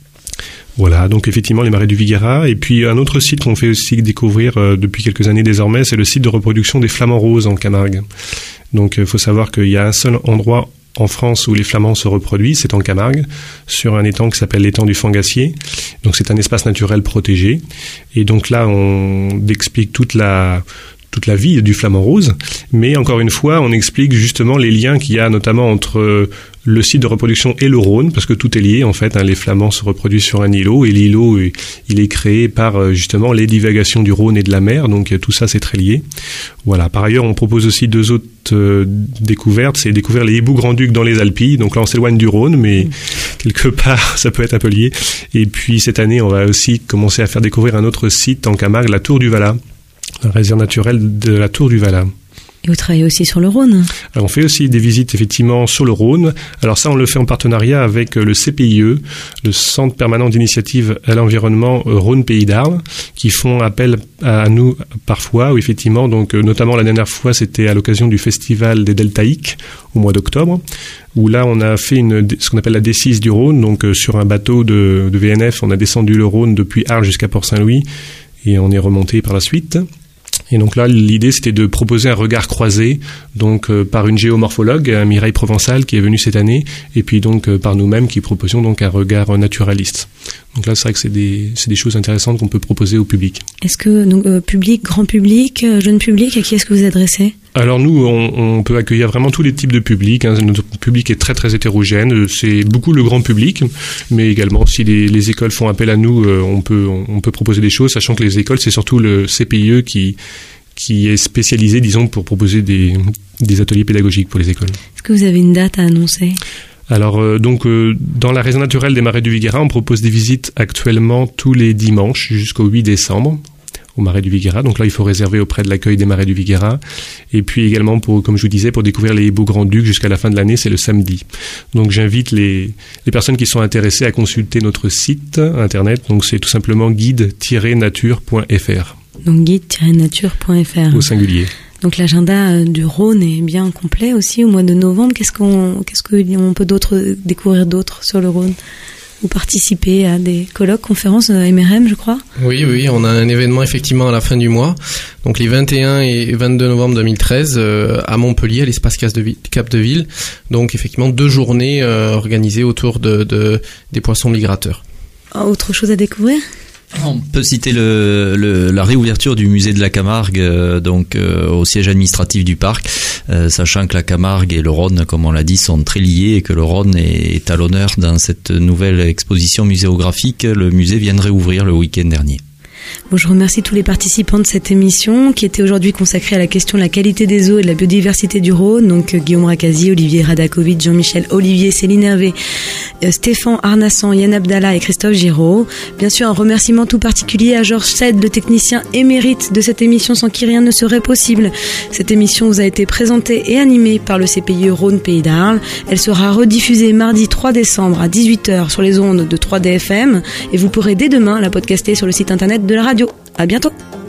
[SPEAKER 2] Voilà, donc effectivement les marais du Viguera. Et puis un autre site qu'on fait aussi découvrir euh, depuis quelques années désormais, c'est le site de reproduction des flamants roses en Camargue. Donc il faut savoir qu'il y a un seul endroit en France où les flamands se reproduisent, c'est en Camargue, sur un étang qui s'appelle l'étang du Fangassier. Donc c'est un espace naturel protégé. Et donc là, on explique toute la... toute la vie du flamant rose, mais encore une fois, on explique justement les liens qu'il y a notamment entre le site de reproduction et le Rhône, parce que tout est lié en fait, hein, les flamands se reproduisent sur un îlot, et l'îlot, il est créé par justement les divagations du Rhône et de la mer, donc tout ça c'est très lié. Voilà. Par ailleurs, on propose aussi deux autres euh, découvertes, c'est découvrir les hiboux grand-ducs dans les Alpilles, donc là on s'éloigne du Rhône, mais mmh. quelque part ça peut être un peu lié. Et puis cette année, on va aussi commencer à faire découvrir un autre site en Camargue, la Tour du Valat, la réserve naturelle de la Tour du Valat.
[SPEAKER 1] Et vous travaillez aussi sur le Rhône? Alors,
[SPEAKER 2] on fait aussi des visites effectivement sur le Rhône. Alors ça, on le fait en partenariat avec le C P I E, le Centre permanent d'initiative à l'environnement Rhône Pays d'Arles, qui font appel à nous parfois, ou effectivement, donc notamment la dernière fois, c'était à l'occasion du festival des Deltaïques au mois d'octobre, où là on a fait une, ce qu'on appelle la D six du Rhône, donc sur un bateau de, de V N F, on a descendu le Rhône depuis Arles jusqu'à Port-Saint-Louis, et on est remonté par la suite. Et donc là, l'idée, c'était de proposer un regard croisé, donc euh, par une géomorphologue, Mireille Provençal, qui est venue cette année, et puis donc euh, par nous-mêmes, qui proposions donc un regard naturaliste. Donc là, c'est vrai que c'est des, c'est des choses intéressantes qu'on peut proposer au public.
[SPEAKER 1] Est-ce que donc euh, public, grand public, euh, jeune public, à qui est-ce que vous adressez?
[SPEAKER 2] Alors nous, on, on peut accueillir vraiment tous les types de publics. Hein. Notre public est très très hétérogène. C'est beaucoup le grand public, mais également si les, les écoles font appel à nous, euh, on peut on peut proposer des choses, sachant que les écoles, c'est surtout le C P I E qui qui est spécialisé, disons, pour proposer des des ateliers pédagogiques pour les écoles.
[SPEAKER 1] Est-ce que vous avez une date à annoncer?
[SPEAKER 2] Alors euh, donc euh, dans la réserve naturelle des marais du Viguera, on propose des visites actuellement tous les dimanches jusqu'au huit décembre. Au marais du Viguera, donc là il faut réserver auprès de l'accueil des marais du Viguera, et puis également pour, comme je vous disais, pour découvrir les hiboux grand-ducs jusqu'à la fin de l'année, c'est le samedi. Donc j'invite les, les personnes qui sont intéressées à consulter notre site internet, donc c'est tout simplement guide tiret nature point f r.
[SPEAKER 1] Donc guide tiret nature point f r.
[SPEAKER 2] Au singulier.
[SPEAKER 1] Donc l'agenda du Rhône est bien complet aussi au mois de novembre. Qu'est-ce qu'on, qu'est-ce qu'on peut d'autres, découvrir d'autres sur le Rhône? Vous participez à des colloques, conférences M R M, je crois?
[SPEAKER 4] Oui, oui, on a un événement effectivement à la fin du mois, donc les vingt et un et vingt-deux novembre deux mille treize euh, à Montpellier, à l'espace Cap de Ville. Donc effectivement deux journées euh, organisées autour de, de des poissons migrateurs.
[SPEAKER 1] Autre chose à découvrir?
[SPEAKER 9] On peut citer le, le, la réouverture du musée de la Camargue, euh, donc euh, au siège administratif du parc, euh, sachant que la Camargue et le Rhône, comme on l'a dit, sont très liés et que le Rhône est, est à l'honneur dans cette nouvelle exposition muséographique. Le musée vient de réouvrir le week-end dernier.
[SPEAKER 1] Bon, je remercie tous les participants de cette émission qui était aujourd'hui consacrée à la question de la qualité des eaux et de la biodiversité du Rhône. Donc Guillaume Racasi, Olivier Radakovic, Jean-Michel Olivier, Céline Hervé, euh, Stéphane Arnassan, Yann Abdallah et Christophe Giraud. Bien sûr, un remerciement tout particulier à Georges Sed, le technicien émérite de cette émission sans qui rien ne serait possible. Cette émission vous a été présentée et animée par le C P I E Rhône Pays d'Arles. Elle sera rediffusée mardi trois décembre à dix-huit heures sur les ondes de trois D F M et vous pourrez dès demain la podcaster sur le site internet de la radio. À bientôt.